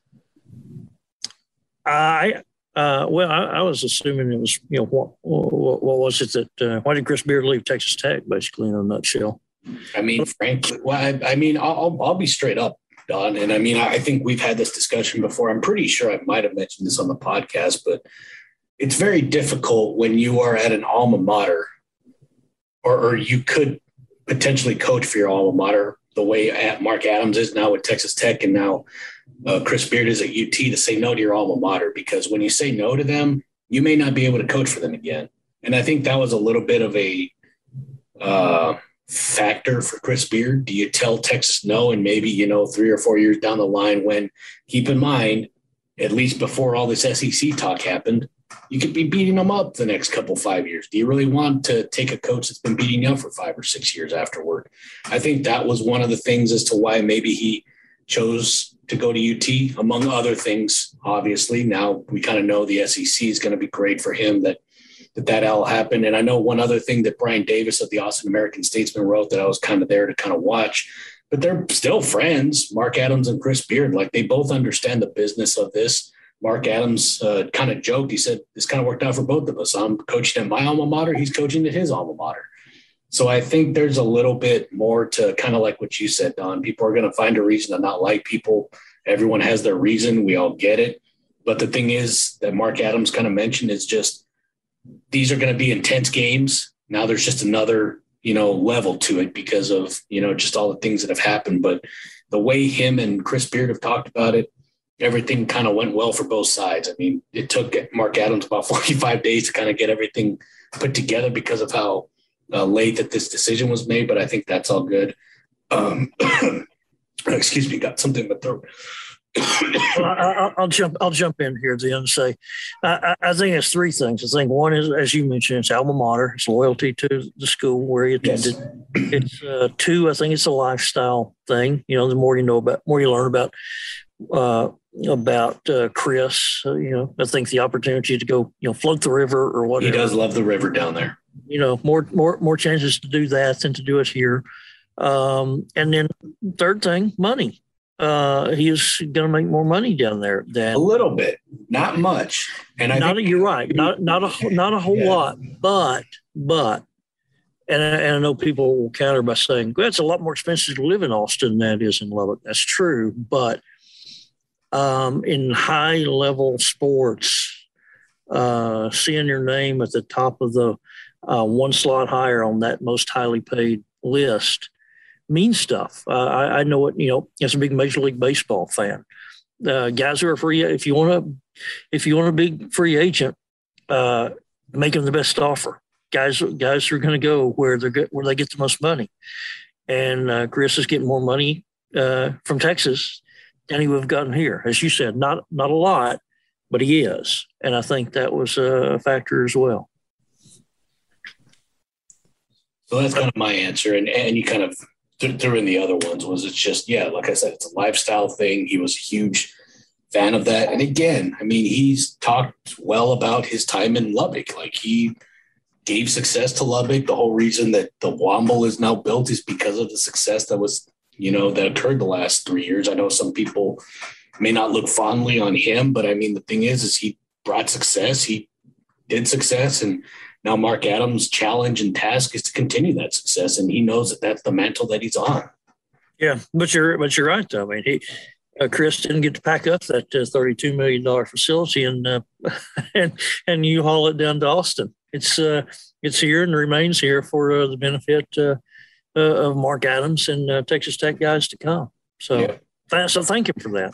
I uh, well, I, I was assuming it was, you know, what what, what was it that uh, why did Chris Beard leave Texas Tech? Basically, in a nutshell. I mean, frankly, well, I, I mean, I'll I'll be straight up, Don, and I mean, I think we've had this discussion before. I'm pretty sure I might have mentioned this on the podcast, but it's very difficult when you are at an alma mater, or, or you could potentially coach for your alma mater the way Mark Adams is now with Texas Tech, and now uh, Chris Beard is at U T, to say no to your alma mater, because when you say no to them, you may not be able to coach for them again. And I think that was a little bit of a uh, factor for Chris Beard. Do you tell Texas no? And maybe, you know, three or four years down the line, when, keep in mind, at least before all this S E C talk happened, you could be beating them up the next couple five years. Do you really want to take a coach that's been beating you up for five or six years afterward? I think that was one of the things as to why maybe he chose to go to U T, among other things. Obviously, now we kind of know the S E C is going to be great for him, that that that all happened. And I know one other thing that Brian Davis of the Austin American Statesman wrote that I was kind of there to kind of watch, but they're still friends, Mark Adams and Chris Beard. Like, they both understand the business of this. Mark Adams uh, kind of joked. He said, this kind of worked out for both of us. I'm coaching at my alma mater. He's coaching at his alma mater. So I think there's a little bit more to kind of like what you said, Don. People are going to find a reason to not like people. Everyone has their reason. We all get it. But the thing is that Mark Adams kind of mentioned is just, these are going to be intense games. Now there's just another, you know, level to it because of, you know, just all the things that have happened. But the way him and Chris Beard have talked about it, everything kind of went well for both sides. I mean, it took Mark Adams about forty-five days to kind of get everything put together because of how uh, late that this decision was made, but I think that's all good. Um, excuse me, got something in my throat. I, I'll jump. I'll jump in here then and say, I, I think it's three things. I think one is, as you mentioned, it's alma mater. It's loyalty to the school where you attended. Yes. It's uh, two. I think it's a lifestyle thing. You know, the more you know about, more you learn about uh, about uh, Chris. Uh, you know, I think the opportunity to go, you know, float the river or whatever. He does love the river down there. You know, more more more chances to do that than to do it here. Um, and then third thing, money. Uh, he is going to make more money down there than a little bit, not much. And I not think a, you're right, not not a not a whole yeah. lot, but but, and I, and I know people will counter by saying, well, it's a lot more expensive to live in Austin than it is in Lubbock. That's true, but um, in high level sports, uh, seeing your name at the top of the uh, one slot higher on that most highly paid list means stuff. Uh, I, I know it, you know, as a big Major League Baseball fan, uh, guys who are free, if you want to, if you want a big free agent, uh, make them the best offer. Guys, guys are going to go where they're get, where they get the most money. And uh, Chris is getting more money uh, from Texas than he would have gotten here. As you said, not, not a lot, but he is. And I think that was a factor as well. So that's kind of my answer. And and you kind of threw in the other ones was it's just, yeah, like I said, it's a lifestyle thing. He was a huge fan of that. And again, I mean, he's talked well about his time in Lubbock. Like he gave success to Lubbock. The whole reason that the Womble is now built is because of the success that was, you know, that occurred the last three years. I know some people may not look fondly on him, but I mean, the thing is, is he brought success. He did success. And now Mark Adams' challenge and task is to continue that success. And he knows that that's the mantle that he's on. Yeah, but you're, but you're right though. I mean, he, uh, Chris didn't get to pack up that uh, thirty-two million dollars facility and, uh, and, and you haul it down to Austin. It's, uh, it's here and remains here for uh, the benefit uh, uh, of Mark Adams and uh, Texas Tech guys to come. So, yeah. th- so thank you for that.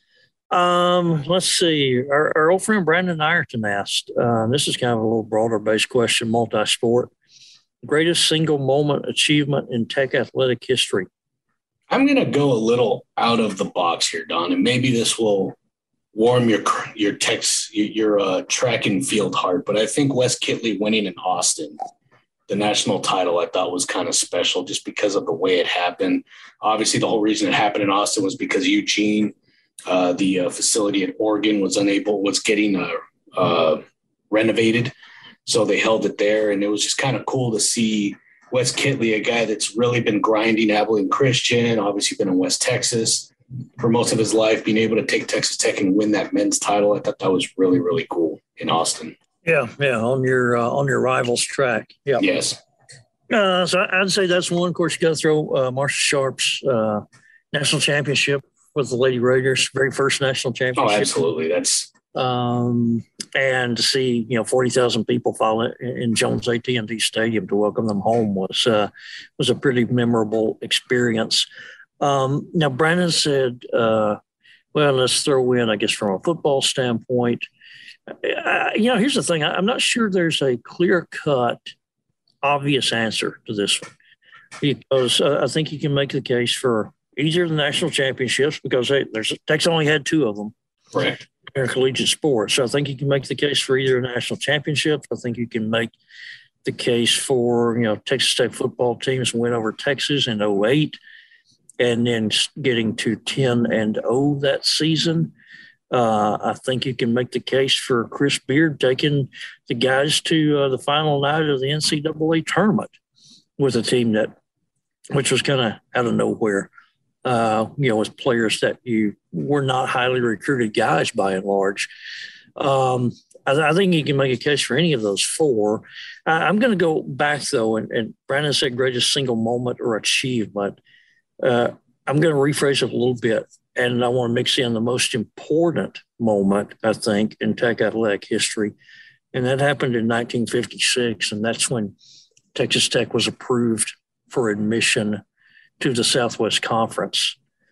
Um, let's see. Our, our old friend Brandon Ireton asked, uh, this is kind of a little broader based question, multi-sport. Greatest single moment achievement in Tech athletic history. I'm going to go a little out of the box here, Don, and maybe this will warm your your Tech's your, your uh, track and field heart. But I think Wes Kitley winning in Austin, the national title, I thought was kind of special just because of the way it happened. Obviously, the whole reason it happened in Austin was because Eugene. Uh, the uh, facility in Oregon was unable, was getting uh, uh, renovated. So they held it there. And it was just kind of cool to see Wes Kitley, a guy that's really been grinding Abilene Christian, obviously been in West Texas for most of his life, being able to take Texas Tech and win that men's title. I thought that was really, really cool in Austin. Yeah. Yeah. On your, uh, on your rival's track. Yeah. Yes. Uh, so I'd say that's one. Of course, you got to throw uh, Marshall Sharp's uh, national championship with the Lady Raiders, very first national championship. Oh, absolutely. That's um, and to see, you know, forty thousand people follow in Jones A T and T Stadium to welcome them home was uh, was a pretty memorable experience. Um, now, Brandon said, uh, well, let's throw in, I guess, from a football standpoint. I, you know, here's the thing. I, I'm not sure there's a clear-cut, obvious answer to this one because uh, I think you can make the case for either of the national championships because hey, there's Tech's only had two of them. Right. In collegiate sports. So I think you can make the case for either a national championship. I think you can make the case for, you know, Texas Tech football teams win over Texas in oh eight and then getting to ten and oh that season. Uh, I think you can make the case for Chris Beard taking the guys to uh, the final night of the N C double A tournament with a team that, which was kind of out of nowhere. Uh, you know, with players that you were not highly recruited guys by and large. Um, I, I think you can make a case for any of those four. I, I'm going to go back, though, and, and Brandon said greatest single moment or achievement. Uh, I'm going to rephrase it a little bit, and I want to mix in the most important moment, I think, in Tech athletic history, and that happened in nineteen fifty-six, and that's when Texas Tech was approved for admission to the Southwest Conference.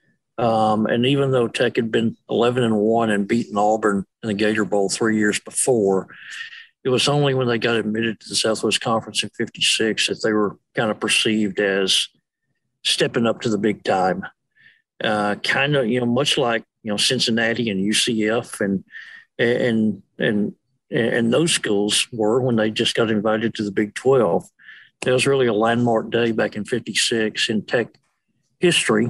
Um, and even though Tech had been eleven and one and beaten Auburn in the Gator Bowl three years before, it was only when they got admitted to the Southwest Conference in fifty-six that they were kind of perceived as stepping up to the big time. Uh, kind of, you know, much like, you know, Cincinnati and U C F and, and, and, and those schools were when they just got invited to the Big twelve. It was really a landmark day back in fifty-six in Tech history.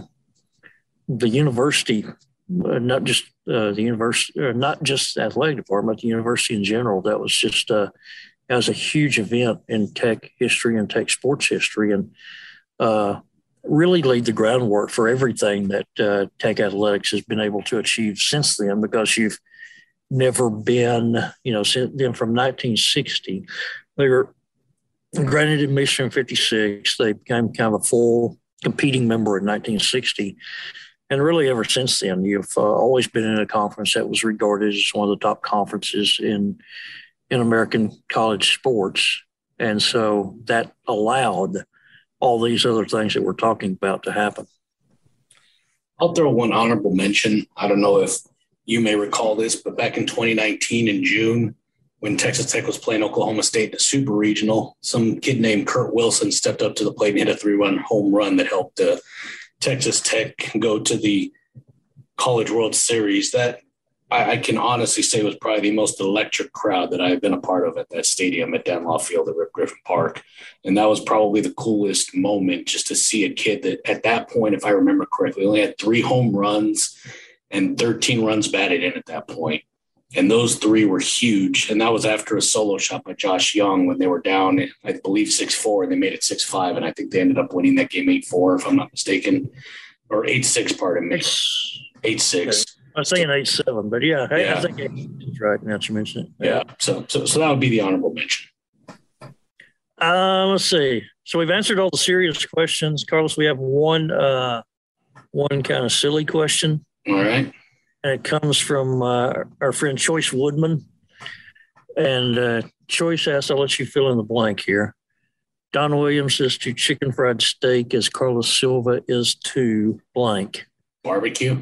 The university, uh, not just uh, the university, uh, not just the athletic department, the university in general, that was just uh, that was a huge event in Tech history and Tech sports history, and uh, really laid the groundwork for everything that uh, Tech athletics has been able to achieve since then. Because you've never been, you know, since then from nineteen sixty, they were granted admission in fifty-six. They became kind of a full competing member in nineteen sixty. And really ever since then, you've uh, always been in a conference that was regarded as one of the top conferences in in American college sports. And so that allowed all these other things that we're talking about to happen. I'll throw one honorable mention. I don't know if you may recall this, but back in twenty nineteen in June, when Texas Tech was playing Oklahoma State in a super regional, some kid named Kurt Wilson stepped up to the plate and hit a three-run home run that helped uh, Texas Tech go to the College World Series. That I, I can honestly say it was probably the most electric crowd that I've been a part of at that stadium at Danlaw Field at Rip Griffin Park. And that was probably the coolest moment, just to see a kid that at that point, if I remember correctly, only had three home runs and thirteen runs batted in at that point. And those three were huge. And that was after a solo shot by Josh Young when they were down, I believe, six four, and they made it six five. And I think they ended up winning that game eight four, if I'm not mistaken, or eight six, pardon me. eight six. I was saying eight seven, but yeah, yeah. I think it's right now that you mentioned it. Yeah, so, so so that would be the honorable mention. Uh, let's see. So we've answered all the serious questions. Carlos, we have one uh, one kind of silly question. All right. And it comes from uh, our friend Choice Woodman. And uh, Choice asks, I'll let you fill in the blank here. Don Williams is to chicken fried steak as Carlos Silva is to blank. Barbecue.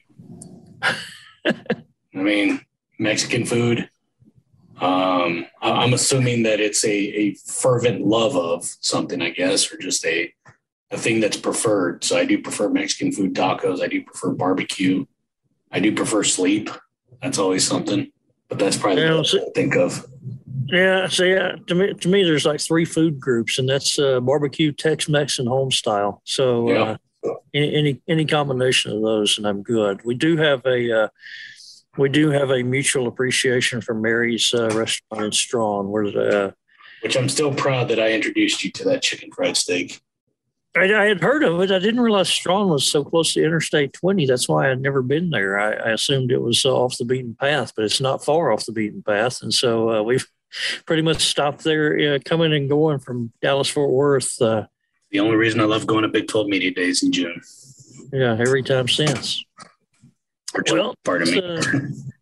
I mean, Mexican food. Um, I'm assuming that it's a, a fervent love of something, I guess, or just a, a thing that's preferred. So I do prefer Mexican food tacos. I do prefer barbecue. I do prefer sleep. That's always something, but that's probably yeah, what I think of. Yeah. So yeah, to me, to me, there's like three food groups, and that's uh, barbecue, Tex-Mex, and home style. So yeah. uh, any, any any combination of those, and I'm good. We do have a uh, we do have a mutual appreciation for Mary's uh, restaurant in Strawn, where uh, which I'm still proud that I introduced you to that chicken fried steak. I, I had heard of it. I didn't realize Strawn was so close to Interstate twenty. That's why I'd never been there. I, I assumed it was uh, off the beaten path, but it's not far off the beaten path. And so uh, we've pretty much stopped there, uh, coming and going from Dallas-Fort Worth. Uh, the only reason I love going to Big twelve Media Days in June. Yeah, every time since. Or June, well, pardon me. Uh,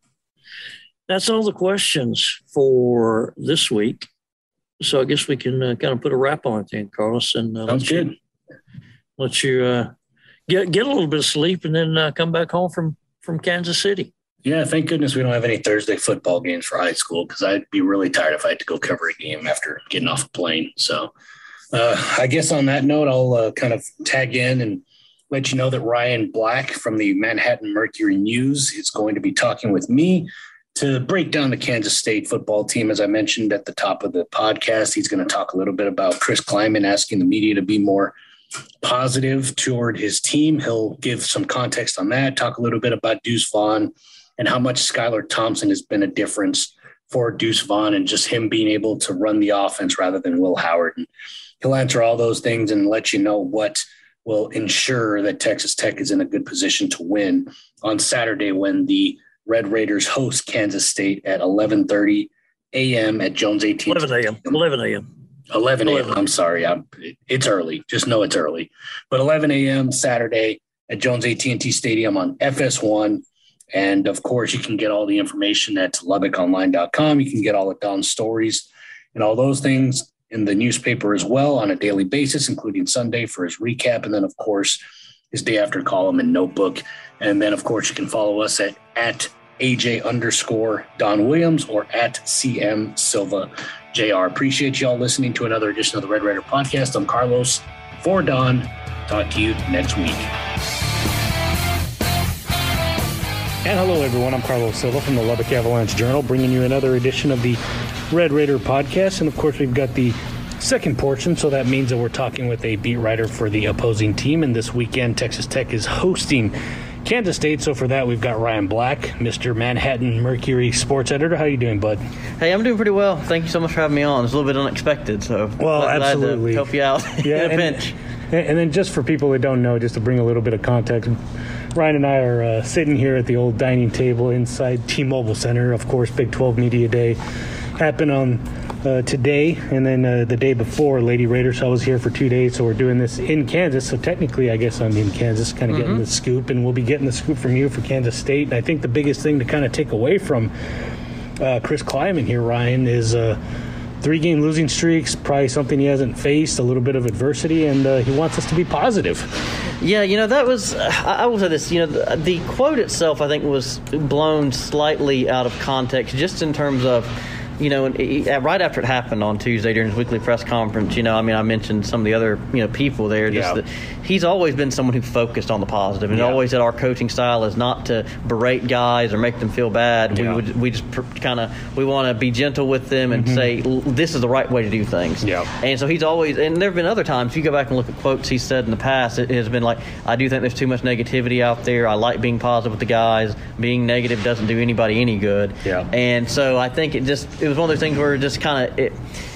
that's all the questions for this week. So I guess we can uh, kind of put a wrap on it then, Carlos. And uh, Sounds good. Let you uh, get get a little bit of sleep and then uh, come back home from, from Kansas City. Yeah, thank goodness we don't have any Thursday football games for high school, because I'd be really tired if I had to go cover a game after getting off a plane. So uh, I guess on that note, I'll uh, kind of tag in and let you know that Ryan Black from the Manhattan Mercury News is going to be talking with me to break down the Kansas State football team. As I mentioned at the top of the podcast, he's going to talk a little bit about Chris Kleiman asking the media to be more positive toward his team. He'll give some context on that, talk a little bit about Deuce Vaughn and how much Skylar Thompson has been a difference for Deuce Vaughn and just him being able to run the offense rather than Will Howard. And he'll answer all those things and let you know what will ensure that Texas Tech is in a good position to win on Saturday when the Red Raiders host Kansas State at eleven thirty a.m. at Jones A T and T. eleven a.m. eleven a.m. eleven a.m. I'm sorry. I'm, it's early. Just know it's early. But eleven a.m. Saturday at Jones A T and T Stadium on F S one. And, of course, you can get all the information at Lubbock Online dot com. You can get all of Don's stories and all those things in the newspaper as well on a daily basis, including Sunday for his recap. And then, of course, his day after column and notebook. And then, of course, you can follow us at, at A J underscore Don Williams or at C M Silva J R. Appreciate you all listening to another edition of the Red Raider Podcast. I'm Carlos for Don. Talk to you next week. And hello, everyone. I'm Carlos Silva from the Lubbock Avalanche Journal, bringing you another edition of the Red Raider Podcast. And, of course, we've got the second portion, so that means that we're talking with a beat writer for the opposing team. And this weekend, Texas Tech is hosting Kansas State. So for that, we've got Ryan Black, Mister Manhattan Mercury sports editor. How are you doing, bud? Hey, I'm doing pretty well. Thank you so much for having me on. It's a little bit unexpected, so well, glad absolutely to help you out yeah, in a and, pinch. And then just for people that don't know, just to bring a little bit of context, Ryan and I are uh, sitting here at the old dining table inside T-Mobile Center. Of course, Big twelve Media Day happened on uh, today, and then uh, the day before, Lady Raiders. I was here for two days, so we're doing this in Kansas. So technically, I guess I'm in Kansas, kind of mm-hmm. getting the scoop, and we'll be getting the scoop from you for Kansas State. And I think the biggest thing to kind of take away from uh, Chris Kleiman here, Ryan, is uh, three-game losing streaks, probably something he hasn't faced, a little bit of adversity, and uh, he wants us to be positive. Yeah, you know, that was, I will say this, you know, the, the quote itself, I think, was blown slightly out of context, just in terms of you know, and he, right after it happened on Tuesday during his weekly press conference, you know, I mean, I mentioned some of the other, you know, people there. Just yeah. that he's always been someone who focused on the positive, and yeah. always said our coaching style is not to berate guys or make them feel bad. Yeah. We would, we just pr- kind of, we want to be gentle with them and mm-hmm. say this is the right way to do things. Yeah. And so he's always, and there have been other times, if you go back and look at quotes he said in the past, it has been like, I do think there's too much negativity out there. I like being positive with the guys. Being negative doesn't do anybody any good. Yeah. And so I think it just, it was one of those things where it just kind of, it,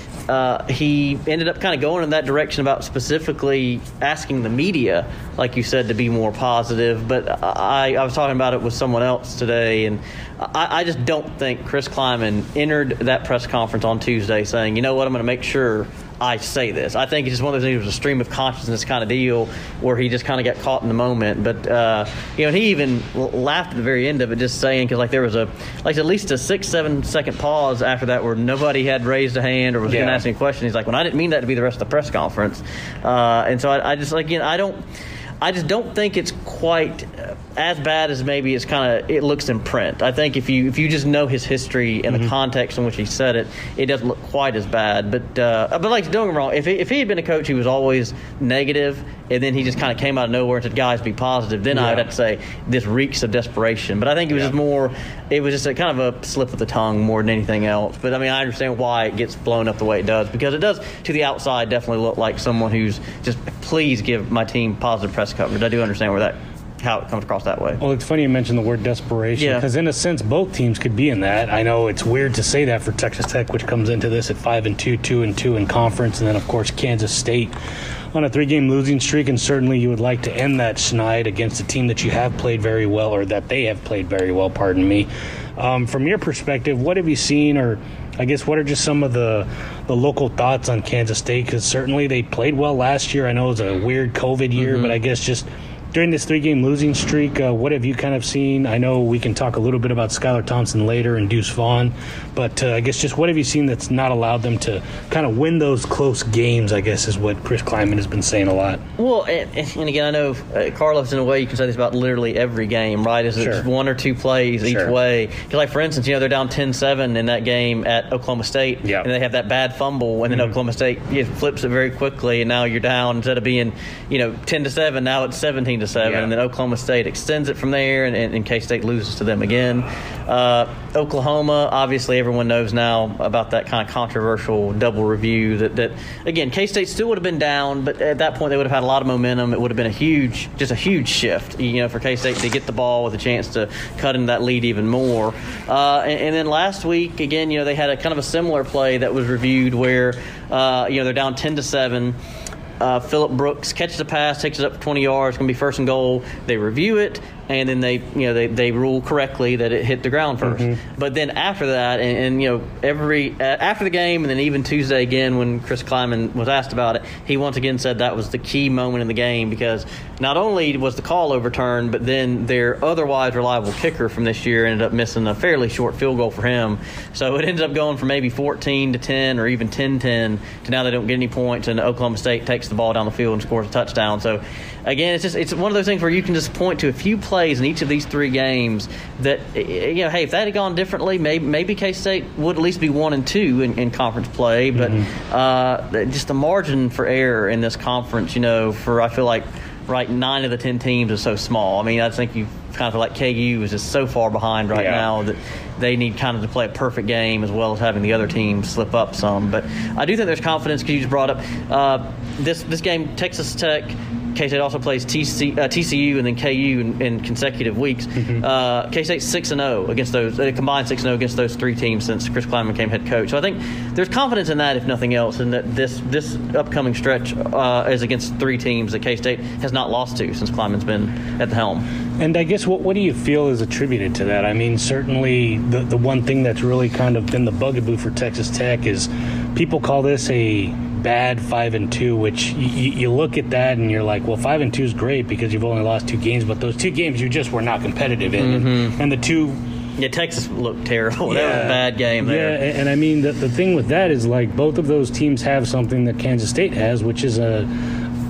Uh, he ended up kind of going in that direction about specifically asking the media, like you said, to be more positive. But I, I was talking about it with someone else today, and I, I just don't think Chris Klieman entered that press conference on Tuesday saying, you know what, I'm going to make sure I say this. I think it's just one of those things. It was a stream of consciousness kind of deal where he just kind of got caught in the moment. But uh, you know, and he even laughed at the very end of it, just saying, because like there was a like at least a six, seven second pause after that where nobody had raised a hand or was yeah. going to ask any question. He's like, well, I didn't mean that to be the rest of the press conference. Uh, and so I, I just again, I don't. I just don't think it's quite as bad as maybe it's kind of it looks in print. I think if you if you just know his history and mm-hmm. the context in which he said it, it doesn't look quite as bad. But uh, but like don't get me wrong, if he, if he had been a coach who was always negative and then he just kind of came out of nowhere and said, guys, be positive, then yeah. I would have to say this reeks of desperation. But I think it was yeah. just more, it was just a kind of a slip of the tongue more than anything else. But I mean, I understand why it gets blown up the way it does, because it does to the outside definitely look like someone who's just, please give my team positive press coverage. I do understand where that how it comes across that way. Well, it's funny you mentioned the word desperation, because yeah. in a sense both teams could be in that. I know it's weird to say that for Texas Tech, which comes into this at five and two, two and two in conference, and then of course Kansas State on a three-game losing streak, and certainly you would like to end that schneid against a team that you have played very well, or that they have played very well, pardon me. Um, from your perspective, what have you seen, or I guess what are just some of the the local thoughts on Kansas State? Because certainly they played well last year. I know it was a weird COVID year, mm-hmm. but I guess just during this three-game losing streak, uh, what have you kind of seen? I know we can talk a little bit about Skylar Thompson later and Deuce Vaughn, but uh, I guess just what have you seen that's not allowed them to kind of win those close games, I guess, is what Chris Klieman has been saying a lot. Well, and, and again, I know, uh, Carlos, in a way, you can say this about literally every game, right? Is it sure. one or two plays sure. each way? Because, like, for instance, you know, they're down ten seven in that game at Oklahoma State, yep. and they have that bad fumble, and then mm-hmm. Oklahoma State you know, flips it very quickly, and now you're down, instead of being, you know, ten to seven, now it's seventeen to seven, yeah. and then Oklahoma State extends it from there, and, and, and K-State loses to them again. Uh, Oklahoma, obviously everyone knows now about that kind of controversial double review that, that again, K-State still would have been down, but at that point they would have had a lot of momentum. It would have been a huge, just a huge shift, you know, for K-State to get the ball with a chance to cut into that lead even more. Uh, and, and then last week, again, you know, they had a kind of a similar play that was reviewed where, uh, you know, they're down ten to seven. Uh, Phillip Brooks catches a pass, takes it up for twenty yards, going to be first and goal. They review it, and then they, you know, they, they rule correctly that it hit the ground first. Mm-hmm. But then after that, and, and you know, every uh, after the game, and then even Tuesday again when Chris Klieman was asked about it, he once again said that was the key moment in the game, because not only was the call overturned, but then their otherwise reliable kicker from this year ended up missing a fairly short field goal for him. So it ends up going from maybe fourteen to ten or even ten ten to now they don't get any points, and Oklahoma State takes the ball down the field and scores a touchdown. So again, it's just it's one of those things where you can just point to a few plays in each of these three games that, you know, hey, if that had gone differently, maybe maybe K-State would at least be one and two in, in conference play. But mm-hmm. uh, just the margin for error in this conference, you know, for I feel like right nine of the ten teams is so small. I mean, I think you kind of feel like K U is just so far behind right yeah. now that they need kind of to play a perfect game as well as having the other team slip up some. But I do think there's confidence, because you just brought up uh, this this game, Texas Tech. K-State also plays T C, uh, T C U and then K U in, in consecutive weeks. Mm-hmm. Uh, K-State's six and oh against those, uh, combined six and oh against those three teams since Chris Klieman became head coach. So I think there's confidence in that, if nothing else, and that this this upcoming stretch uh, is against three teams that K-State has not lost to since Klieman's been at the helm. And I guess what what do you feel is attributed to that? I mean, certainly the, the one thing that's really kind of been the bugaboo for Texas Tech is people call this a bad five and two, which you, you look at that and you're like, well, five and two is great because you've only lost two games, but those two games you just were not competitive in, mm-hmm. and, and the two. Yeah, Texas looked terrible. Yeah, that was a bad game there. Yeah, and, and I mean the the thing with that is like both of those teams have something that Kansas State has, which is a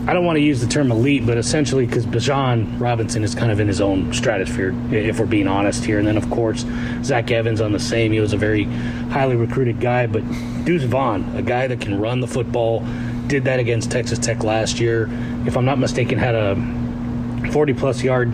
I don't want to use the term elite, but essentially because Bijan Robinson is kind of in his own stratosphere, if we're being honest here. And then, of course, Zach Evans on the same. He was a very highly recruited guy. But Deuce Vaughn, a guy that can run the football, did that against Texas Tech last year. If I'm not mistaken, had a forty-plus yard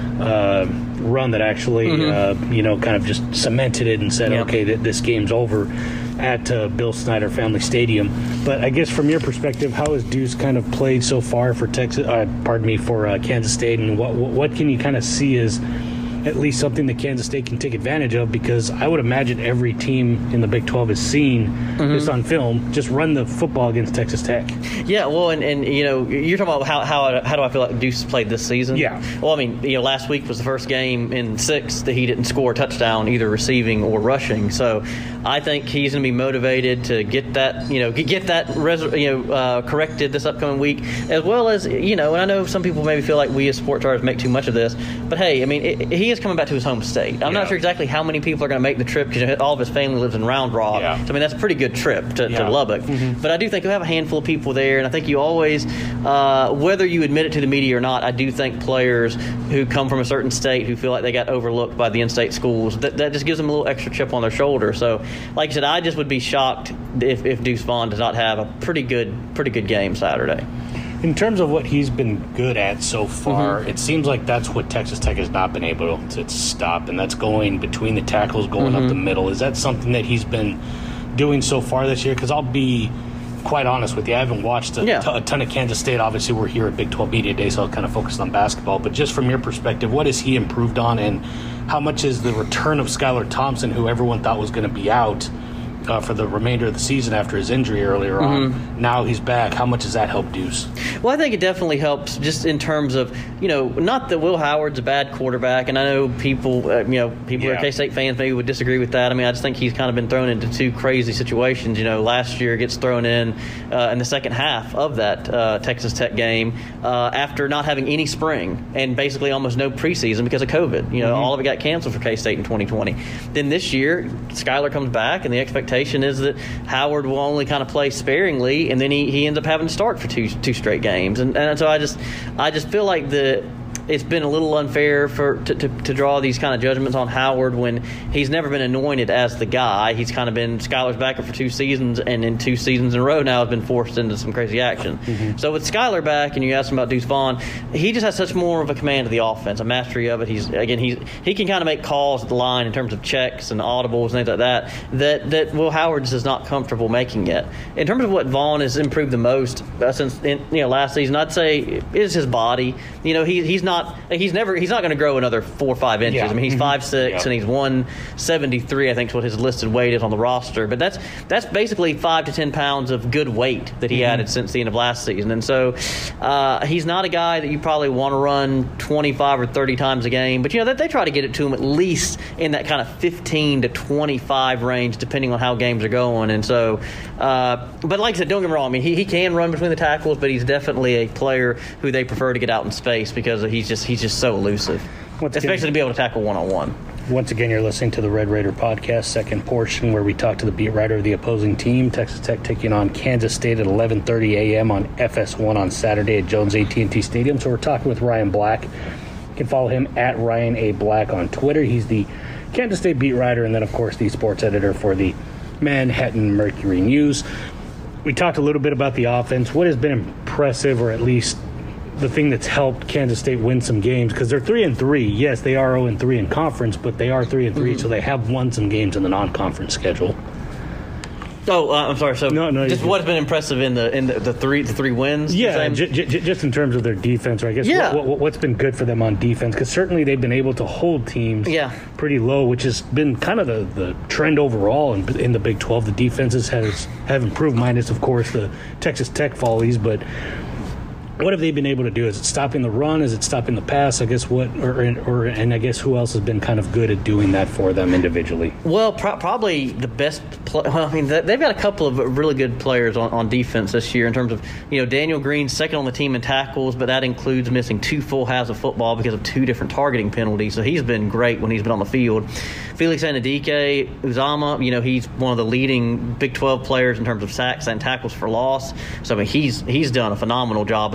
uh, run that actually, mm-hmm. uh, you know, kind of just cemented it and said, yep. okay, th- this game's over at uh, Bill Snyder Family Stadium. But I guess from your perspective, how has Deuce kind of played so far for Texas? Uh, pardon me, for uh, Kansas State, and what what can you kind of see as at least something that Kansas State can take advantage of? Because I would imagine every team in the Big twelve has seen mm-hmm. this on film. Just run the football against Texas Tech. Yeah, well, and, and you know, you're talking about how, how how do I feel like Deuce played this season? Yeah. Well, I mean, you know, last week was the first game in six that he didn't score a touchdown, either receiving or rushing. So I think he's going to be motivated to get that, you know, get, get that res- you know uh, corrected this upcoming week, as well as, you know, and I know some people maybe feel like we as sports writers make too much of this, but hey, I mean, it, he is coming back to his home state. I'm yeah. not sure exactly how many people are going to make the trip because all of his family lives in Round Rock. Yeah. So, I mean, that's a pretty good trip to, yeah. to Lubbock. Mm-hmm. But I do think you'll have a handful of people there, and I think you always, uh, whether you admit it to the media or not, I do think players who come from a certain state who feel like they got overlooked by the in-state schools, that, that just gives them a little extra chip on their shoulder. So, like I said, I just would be shocked if, if Deuce Vaughn does not have a pretty good, pretty good game Saturday. In terms of what he's been good at so far, mm-hmm. it seems like that's what Texas Tech has not been able to stop, and that's going between the tackles, going mm-hmm. up the middle. Is that something that he's been doing so far this year? Because I'll be quite honest with you, I haven't watched a, yeah. t- a ton of Kansas State. Obviously, we're here at Big twelve Media Day, so I'll kind of focus on basketball. But just from your perspective, what has he improved on, and how much is the return of Skylar Thompson, who everyone thought was going to be out Uh, for the remainder of the season after his injury earlier mm-hmm. on. Now he's back. How much does that help Deuce? Well, I think it definitely helps just in terms of, you know, not that Will Howard's a bad quarterback, and I know people, uh, you know, people yeah. who are K-State fans maybe would disagree with that. I mean, I just think he's kind of been thrown into two crazy situations. You know, last year gets thrown in uh, in the second half of that uh, Texas Tech game uh, after not having any spring and basically almost no preseason because of COVID. You know, mm-hmm. all of it got canceled for K-State in twenty twenty. Then this year, Skylar comes back, and the expectation is that Howard will only kind of play sparingly, and then he, he ends up having to start for two two straight games, and and so I just I just feel like the it's been a little unfair for to, to, to draw these kind of judgments on Howard when he's never been anointed as the guy. He's kind of been Skylar's backup for two seasons, and in two seasons in a row now has been forced into some crazy action. Mm-hmm. So with Skylar back, and you asked him about Deuce Vaughn, he just has such more of a command of the offense, a mastery of it. He's again he's he can kind of make calls at the line in terms of checks and audibles and things like that that that Will Howard just is not comfortable making yet. In terms of what Vaughn has improved the most uh, since in, you know last season, I'd say is his body. You know he he's not. He's never. He's not going to grow another four or five inches. Yeah. I mean, he's mm-hmm. five six yeah. and he's one seventy-three. I think is what his listed weight is on the roster. But that's that's basically five to ten pounds of good weight that he mm-hmm. added since the end of last season. And so uh, he's not a guy that you probably want to run twenty-five or thirty times a game. But you know that they, they try to get it to him at least in that kind of fifteen to twenty-five range, depending on how games are going. And so, uh, but like I said, don't get me wrong. I mean, he, he can run between the tackles, but he's definitely a player who they prefer to get out in space because he's just he's just so elusive, Once especially again, to be able to tackle one-on-one. Once again, you're listening to the Red Raider podcast, second portion, where we talk to the beat writer of the opposing team. Texas Tech taking on Kansas State at eleven thirty a.m. on F S one on Saturday at Jones A T and T Stadium. So we're talking with Ryan Black. You can follow him at Ryan A. Black on Twitter. He's the Kansas State beat writer and then, of course, the sports editor for the Manhattan Mercury News. We talked a little bit about the offense. What has been impressive, or at least the thing that's helped Kansas State win some games, because they're three and three. Yes, they are zero and three in conference, but they are three and three, mm-hmm. so they have won some games in the non-conference schedule. Oh, uh, I'm sorry. So, no, no, just what's been impressive in the in the, the three the three wins? Yeah, j- j- just in terms of their defense, or I guess yeah. what, what, what's been good for them on defense, because certainly they've been able to hold teams yeah. pretty low, which has been kind of the, the trend overall in, in the Big twelve. The defenses has have improved, minus of course the Texas Tech follies, but. What have they been able to do? Is it stopping the run? Is it stopping the pass? I guess what, or, or and I guess who else has been kind of good at doing that for them individually? Well, pro- probably the best. Play, well, I mean, they've got a couple of really good players on, on defense this year in terms of, you know, Daniel Green second on the team in tackles, but that includes missing two full halves of football because of two different targeting penalties. So he's been great when he's been on the field. Felix Anadike Uzama, you know, he's one of the leading Big twelve players in terms of sacks and tackles for loss. So I mean, he's he's done a phenomenal job,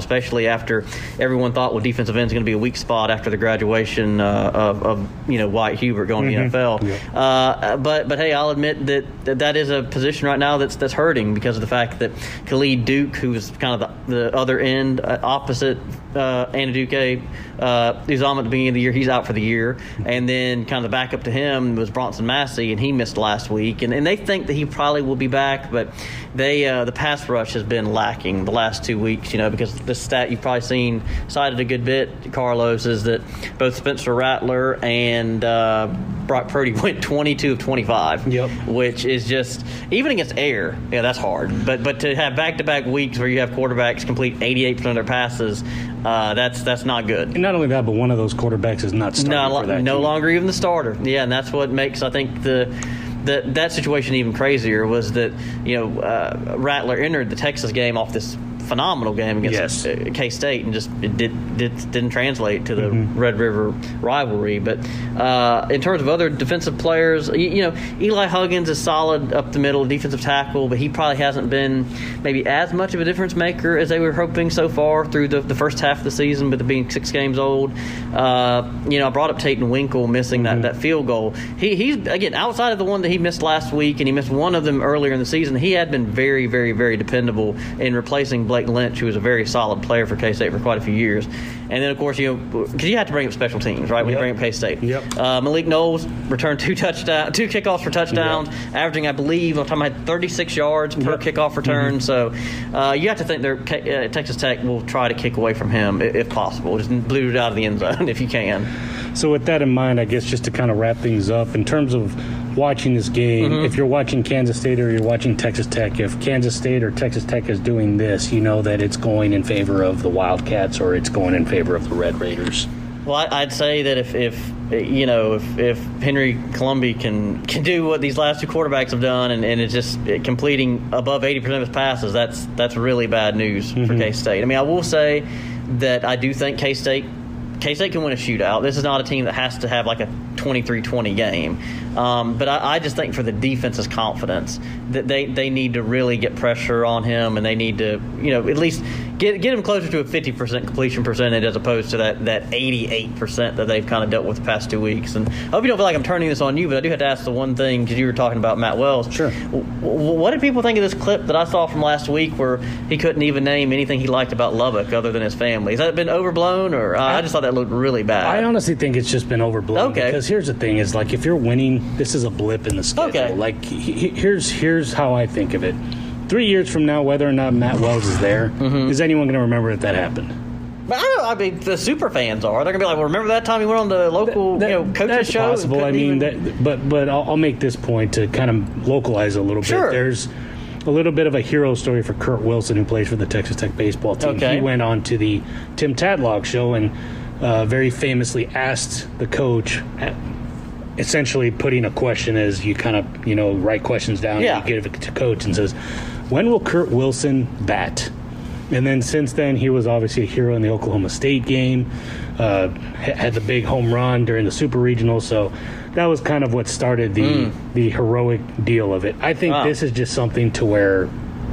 especially after everyone thought, well, defensive end is going to be a weak spot after the graduation uh, of, of, you know, Wyatt Hubert going Mm-hmm. to the N F L. Yep. Uh, but, but hey, I'll admit that, that that is a position right now that's that's hurting because of the fact that Khalid Duke, who's kind of the, the other end, uh, opposite uh, Anaduke, uh, who's on at the beginning of the year, he's out for the year. And then kind of the backup to him was Bronson Massey, and he missed last week. And, and they think that he probably will be back, but they uh, the pass rush has been lacking the last two weeks, you know, because the stat you've probably seen cited a good bit, Carlos, is that both Spencer Rattler and uh, Brock Purdy went twenty-two of twenty-five, Yep. which is just, even against air, yeah, that's hard. But but to have back-to-back weeks where you have quarterbacks complete eighty-eight percent of their passes, uh, that's that's not good. And not only that, but one of those quarterbacks is not starting No, for that no team. longer even the starter. Yeah, and that's what makes, I think, the that that situation even crazier was that, you know, uh, Rattler entered the Texas game off this phenomenal game against Yes. uh, K-State and just it did, did, didn't translate to the Mm-hmm. Red River rivalry. But uh, in terms of other defensive players, you, you know, Eli Huggins is solid up the middle, defensive tackle, but he probably hasn't been maybe as much of a difference maker as they were hoping so far through the, the first half of the season, with it being six games old. Uh, you know, I brought up Tate Winkle missing Mm-hmm. that, that field goal. He He's, again, outside of the one that he missed last week, and he missed one of them earlier in the season, he had been very, very, very dependable in replacing Blake Lynch, who was a very solid player for K-State for quite a few years. And then, of course, you know, because you have to bring up special teams, right, when Yep. you bring up K-State. Yep. Uh, Malik Knowles returned two touchdown, two kickoffs for touchdowns, averaging, I believe, on time I had thirty-six yards per Yep. kickoff return. Mm-hmm. So uh, you have to think they're, uh, Texas Tech will try to kick away from him if possible. Just bleed it out of the end zone if you can. So with that in mind, I guess just to kind of wrap things up, in terms of watching this game, Mm-hmm. if you're watching Kansas State or you're watching Texas Tech, if Kansas State or Texas Tech is doing this, you know that it's going in favor of the Wildcats or it's going in favor of the Red Raiders. Well, I- I'd say that if, if you know, if, if Henry Colombi can, can do what these last two quarterbacks have done and, and it's just completing above eighty percent of his passes, that's that's really bad news Mm-hmm. for K-State. I mean, I will say that I do think K-State K-State can win a shootout. This is not a team that has to have like a twenty-three twenty game. Um, but I, I just think for the defense's confidence that they, they need to really get pressure on him, and they need to, you know, at least get get him closer to a fifty percent completion percentage as opposed to that, that eighty-eight percent that they've kind of dealt with the past two weeks. And I hope you don't feel like I'm turning this on you, but I do have to ask the one thing, because you were talking about Matt Wells. Sure. W- w- what did people think of this clip that I saw from last week where he couldn't even name anything he liked about Lubbock other than his family? Has that been overblown, or uh, I just thought that looked really bad? I honestly think it's just been overblown. Okay. Because here's the thing: is like if you're winning, this is a blip in the schedule. Okay. Like he, he- here's here's how I think of it: three years from now, whether or not Matt Wells is there, Mm-hmm. is anyone going to remember that that happened? But I, don't, I mean, the super fans are. They're gonna be like, "Well, remember that time he went on the local, That- you know, coaches that's show?" and possible. I couldn't mean, even- that, but but I'll, I'll make this point to kind of localize a little Sure. bit. There's a little bit of a hero story for Kurt Wilson, who plays for the Texas Tech baseball team. Okay. He went on to the Tim Tadlock show and uh, very famously asked the coach, uh, essentially putting a question as you kind of you know write questions down Yeah. and you give it to coach, and says, "When will Kurt Wilson bat?" And then since then, he was obviously a hero in the Oklahoma State game, uh, had the big home run during the Super Regional. So that was kind of what started the Mm. the heroic deal of it. I think Wow. this is just something to where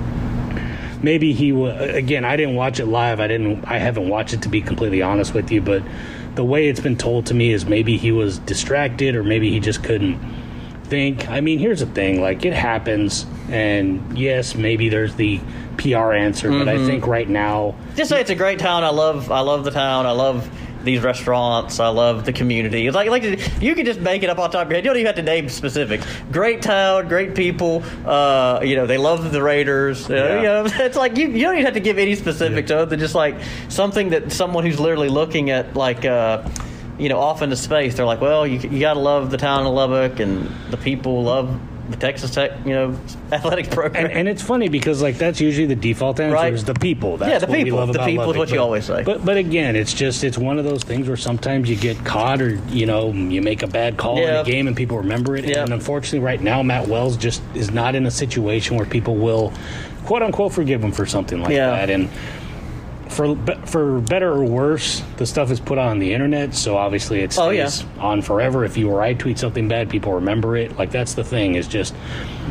maybe he will. Again, I didn't watch it live. I didn't. I haven't watched it, to be completely honest with you. But the way it's been told to me is maybe he was distracted, or maybe he just couldn't think. I mean, here's the thing: like, it happens, and yes, maybe there's the P R answer, but I think right now, Just say it's a great town. I love, I love the town. I love these restaurants. I love the community. It's like, like you can just make it up on top of your head. You don't even have to name specifics. Great town, great people. Uh, you know, they love the Raiders. Uh, Yeah. You know, it's like you, you don't even have to give any specifics other than just like something that someone who's literally looking at like. Uh, you know, off into space, they're like, well, you you gotta love the town of Lubbock, and the people love the Texas Tech, you know, athletics program. and, and it's funny because like that's usually the default answer Right. is the people. That's Yeah, the what we people. love The about people is Lubbock. what you But- always say. But but again, it's just it's one of those things where sometimes you get caught, or you know, you make a bad call in Yeah. a game and people remember it. Yeah. And unfortunately, right now, Matt Wells just is not in a situation where people will, quote unquote, forgive him for something like Yeah. that. And for for better or worse, the stuff is put on the internet, so obviously it stays Oh, yeah. on forever. If you or I tweet something bad, people remember it. Like, that's the thing, is just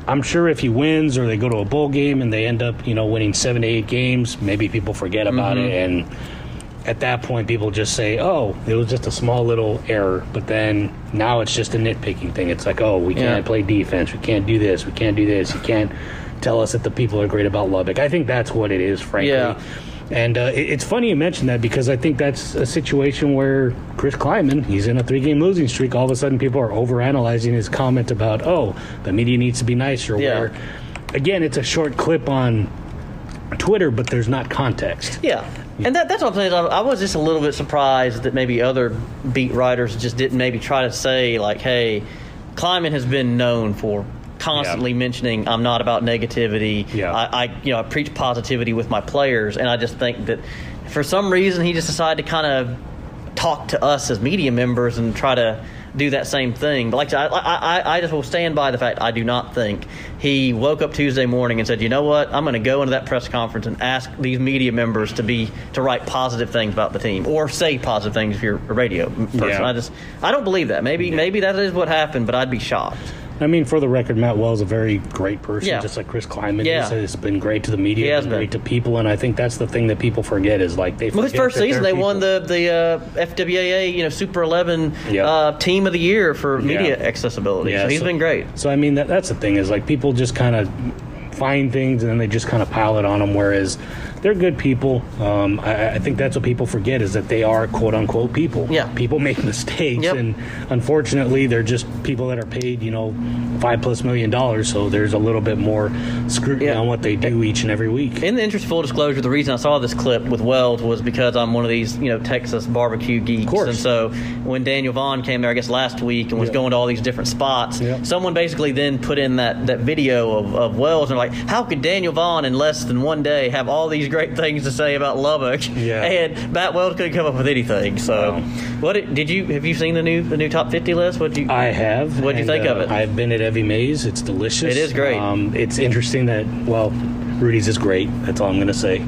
I'm sure if he wins or they go to a bowl game and they end up, you know, winning seven to eight games, maybe people forget about mm-hmm. it. And at that point, people just say, oh, it was just a small little error. But then now it's just a nitpicking thing. It's like, oh, we can't yeah. play defense. We can't do this. We can't do this. You can't tell us that the people are great about Lubbock. I think that's what it is, frankly. Yeah. And uh, it, it's funny you mention that because I think that's a situation where Chris Kleiman, he's in a three-game losing streak. All of a sudden, people are overanalyzing his comment about, oh, the media needs to be nicer. Yeah. Where, again, it's a short clip on Twitter, but there's not context. Yeah. And that, that's what I'm saying. I, I was just a little bit surprised that maybe other beat writers just didn't maybe try to say, like, hey, Kleiman has been known for constantly yeah. mentioning I'm not about negativity. Yeah. I, I, you know, I preach positivity with my players, and I just think that for some reason he just decided to kind of talk to us as media members and try to do that same thing. But like I, I, I just will stand by the fact I do not think he woke up Tuesday morning and said, you know what, I'm going to go into that press conference and ask these media members to be to write positive things about the team or say positive things if you're a radio person. Yeah. I just I don't believe that. Maybe yeah. maybe that is what happened, but I'd be shocked. I mean, for the record, Matt Wells is a very great person, yeah. just like Chris Kleiman. Yeah. He's been great to the media, he has been been. great to people, and I think that's the thing that people forget is like they. Well, his first season, they people. won the the uh, F W A A, you know, Super eleven yep. uh, Team of the Year for media yeah. accessibility. Yeah, so he's so, been great. So I mean, that that's the thing is like people just kind of find things and then they just kind of pile it on them, whereas they're good people. Um, I, I think that's what people forget is that they are quote unquote people. Yeah. People make mistakes, yep. and unfortunately, they're just people that are paid, you know, five plus million dollars. So there's a little bit more scrutiny yeah. on what they do each and every week. In the interest of full disclosure, the reason I saw this clip with Wells was because I'm one of these, you know, Texas barbecue geeks. Of course. And so when Daniel Vaughn came there, I guess last week, and was yep. going to all these different spots, yep. someone basically then put in that, that video of, of Wells and like, how could Daniel Vaughn in less than one day have all these great things to say about Lubbock? Yeah. And Matt Wells couldn't come up with anything. So, wow. what did you have you seen the new the new top fifty list? What you? I have. What did you think uh, of it? I've been at Evie Mae's. It's delicious. It is great. Um, it's interesting that well, Rudy's is great. That's all I'm going to say.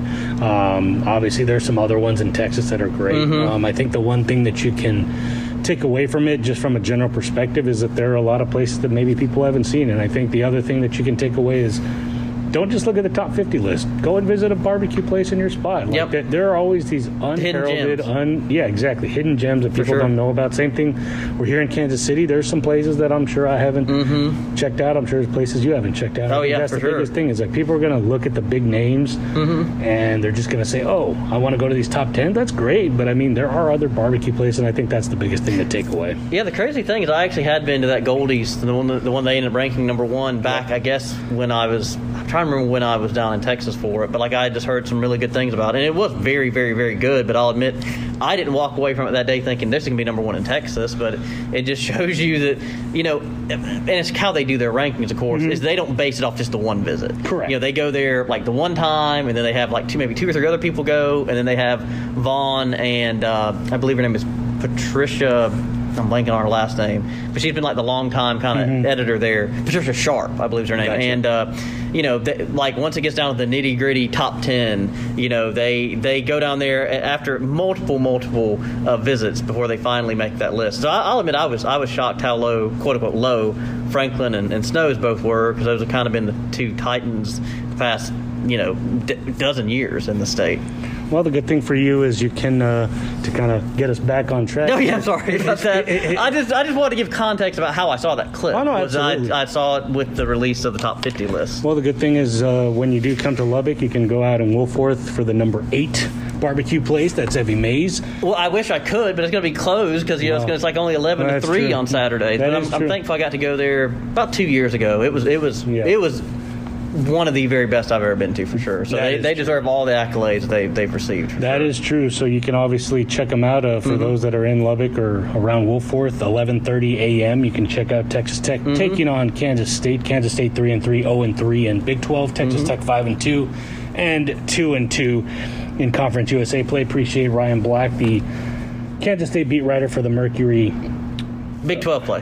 Um, obviously, there's some other ones in Texas that are great. Mm-hmm. Um, I think the one thing that you can take away from it, just from a general perspective, is that there are a lot of places that maybe people haven't seen. And I think the other thing that you can take away is, don't just look at the top fifty list. Go and visit a barbecue place in your spot. Like yep. there, there are always these unheralded, un, yeah, exactly, hidden gems that people sure. don't know about. Same thing, we're here in Kansas City. There's some places that I'm sure I haven't mm-hmm. checked out. I'm sure there's places you haven't checked out. Oh, I think yeah, that's for the sure. biggest thing is like people are going to look at the big names mm-hmm. and they're just going to say, oh, I want to go to these top ten. That's great. But I mean, there are other barbecue places, and I think that's the biggest thing to take away. Yeah, the crazy thing is I actually had been to that Goldie's, the one, the one they ended up ranking number one back, I guess, when I was, I'm trying to remember when I was down in Texas for it, but like I just heard some really good things about it, and it was very, very, very good. But I'll admit, I didn't walk away from it that day thinking this is gonna be number one in Texas. But it just shows you that, you know, and it's how they do their rankings, of course, mm-hmm. is they don't base it off just the one visit. Correct. You know, they go there like the one time, and then they have like two, maybe two or three other people go, and then they have Vaughn and uh, I believe her name is Patricia. I'm blanking on her last name, but she's been like the long time kind of mm-hmm. editor there. Patricia Sharp, I believe is her name. Gotcha. And, uh, you know, they, like once it gets down to the nitty gritty top ten, you know, they, they go down there after multiple, multiple uh, visits before they finally make that list. So I, I'll admit I was I was shocked how low, quote unquote, low Franklin and, and Snows both were, because those have kind of been the two titans the past, you know, d- dozen years in the state. Well, the good thing for you is you can, uh, to kind of get us back on track. No, yeah, I'm sorry about that. It, it, it, I just I just wanted to give context about how I saw that clip. Oh, no, absolutely. I, I saw it with the release of the top fifty list. Well, the good thing is uh, when you do come to Lubbock, you can go out in Wolfforth for the number eight barbecue place. That's Evie Mae's. Well, I wish I could, but it's going to be closed because you know, well, it's, gonna, it's like only eleven to three on Saturdays. That but is I'm, true. I'm thankful I got to go there about two years ago. It was it was yeah. it was one of the very best I've ever been to, for sure. So they, they deserve all the accolades they, they've received. That sure. is true. So you can obviously check them out uh, for mm-hmm. those that are in Lubbock or around Wolfforth, eleven thirty a.m. You can check out Texas Tech mm-hmm. taking on Kansas State. Kansas State three and three, zero and three in Big twelve. Texas mm-hmm. Tech five and two, and two and two in Conference U S A play. Appreciate Ryan Black, the Kansas State beat writer for the Mercury. Big twelve play.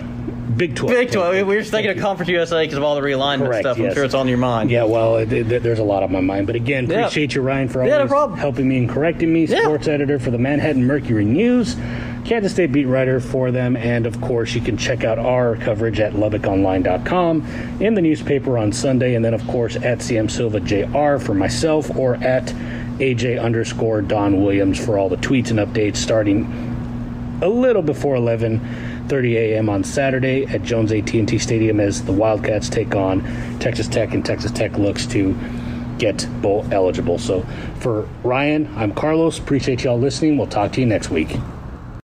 Big twelve. Big twelve. We were just thinking of Conference U S A because of all the realignment Correct, stuff. I'm yes. sure it's on your mind. Yeah, well, it, it, there's a lot on my mind. But again, Yeah. appreciate you, Ryan, for Yeah, no always problem. helping me and correcting me. Yeah. Sports editor for the Manhattan Mercury News, Kansas State beat writer for them. And, of course, you can check out our coverage at Lubbock Online dot com, in the newspaper on Sunday, and then, of course, at C M Silva J R for myself, or at A J underscore Don Williams for all the tweets and updates starting a little before eleven thirty a.m. on Saturday at Jones A T and T Stadium as the Wildcats take on Texas Tech, and Texas Tech looks to get bowl eligible. So for Ryan, I'm Carlos. Appreciate y'all listening. We'll talk to you next week.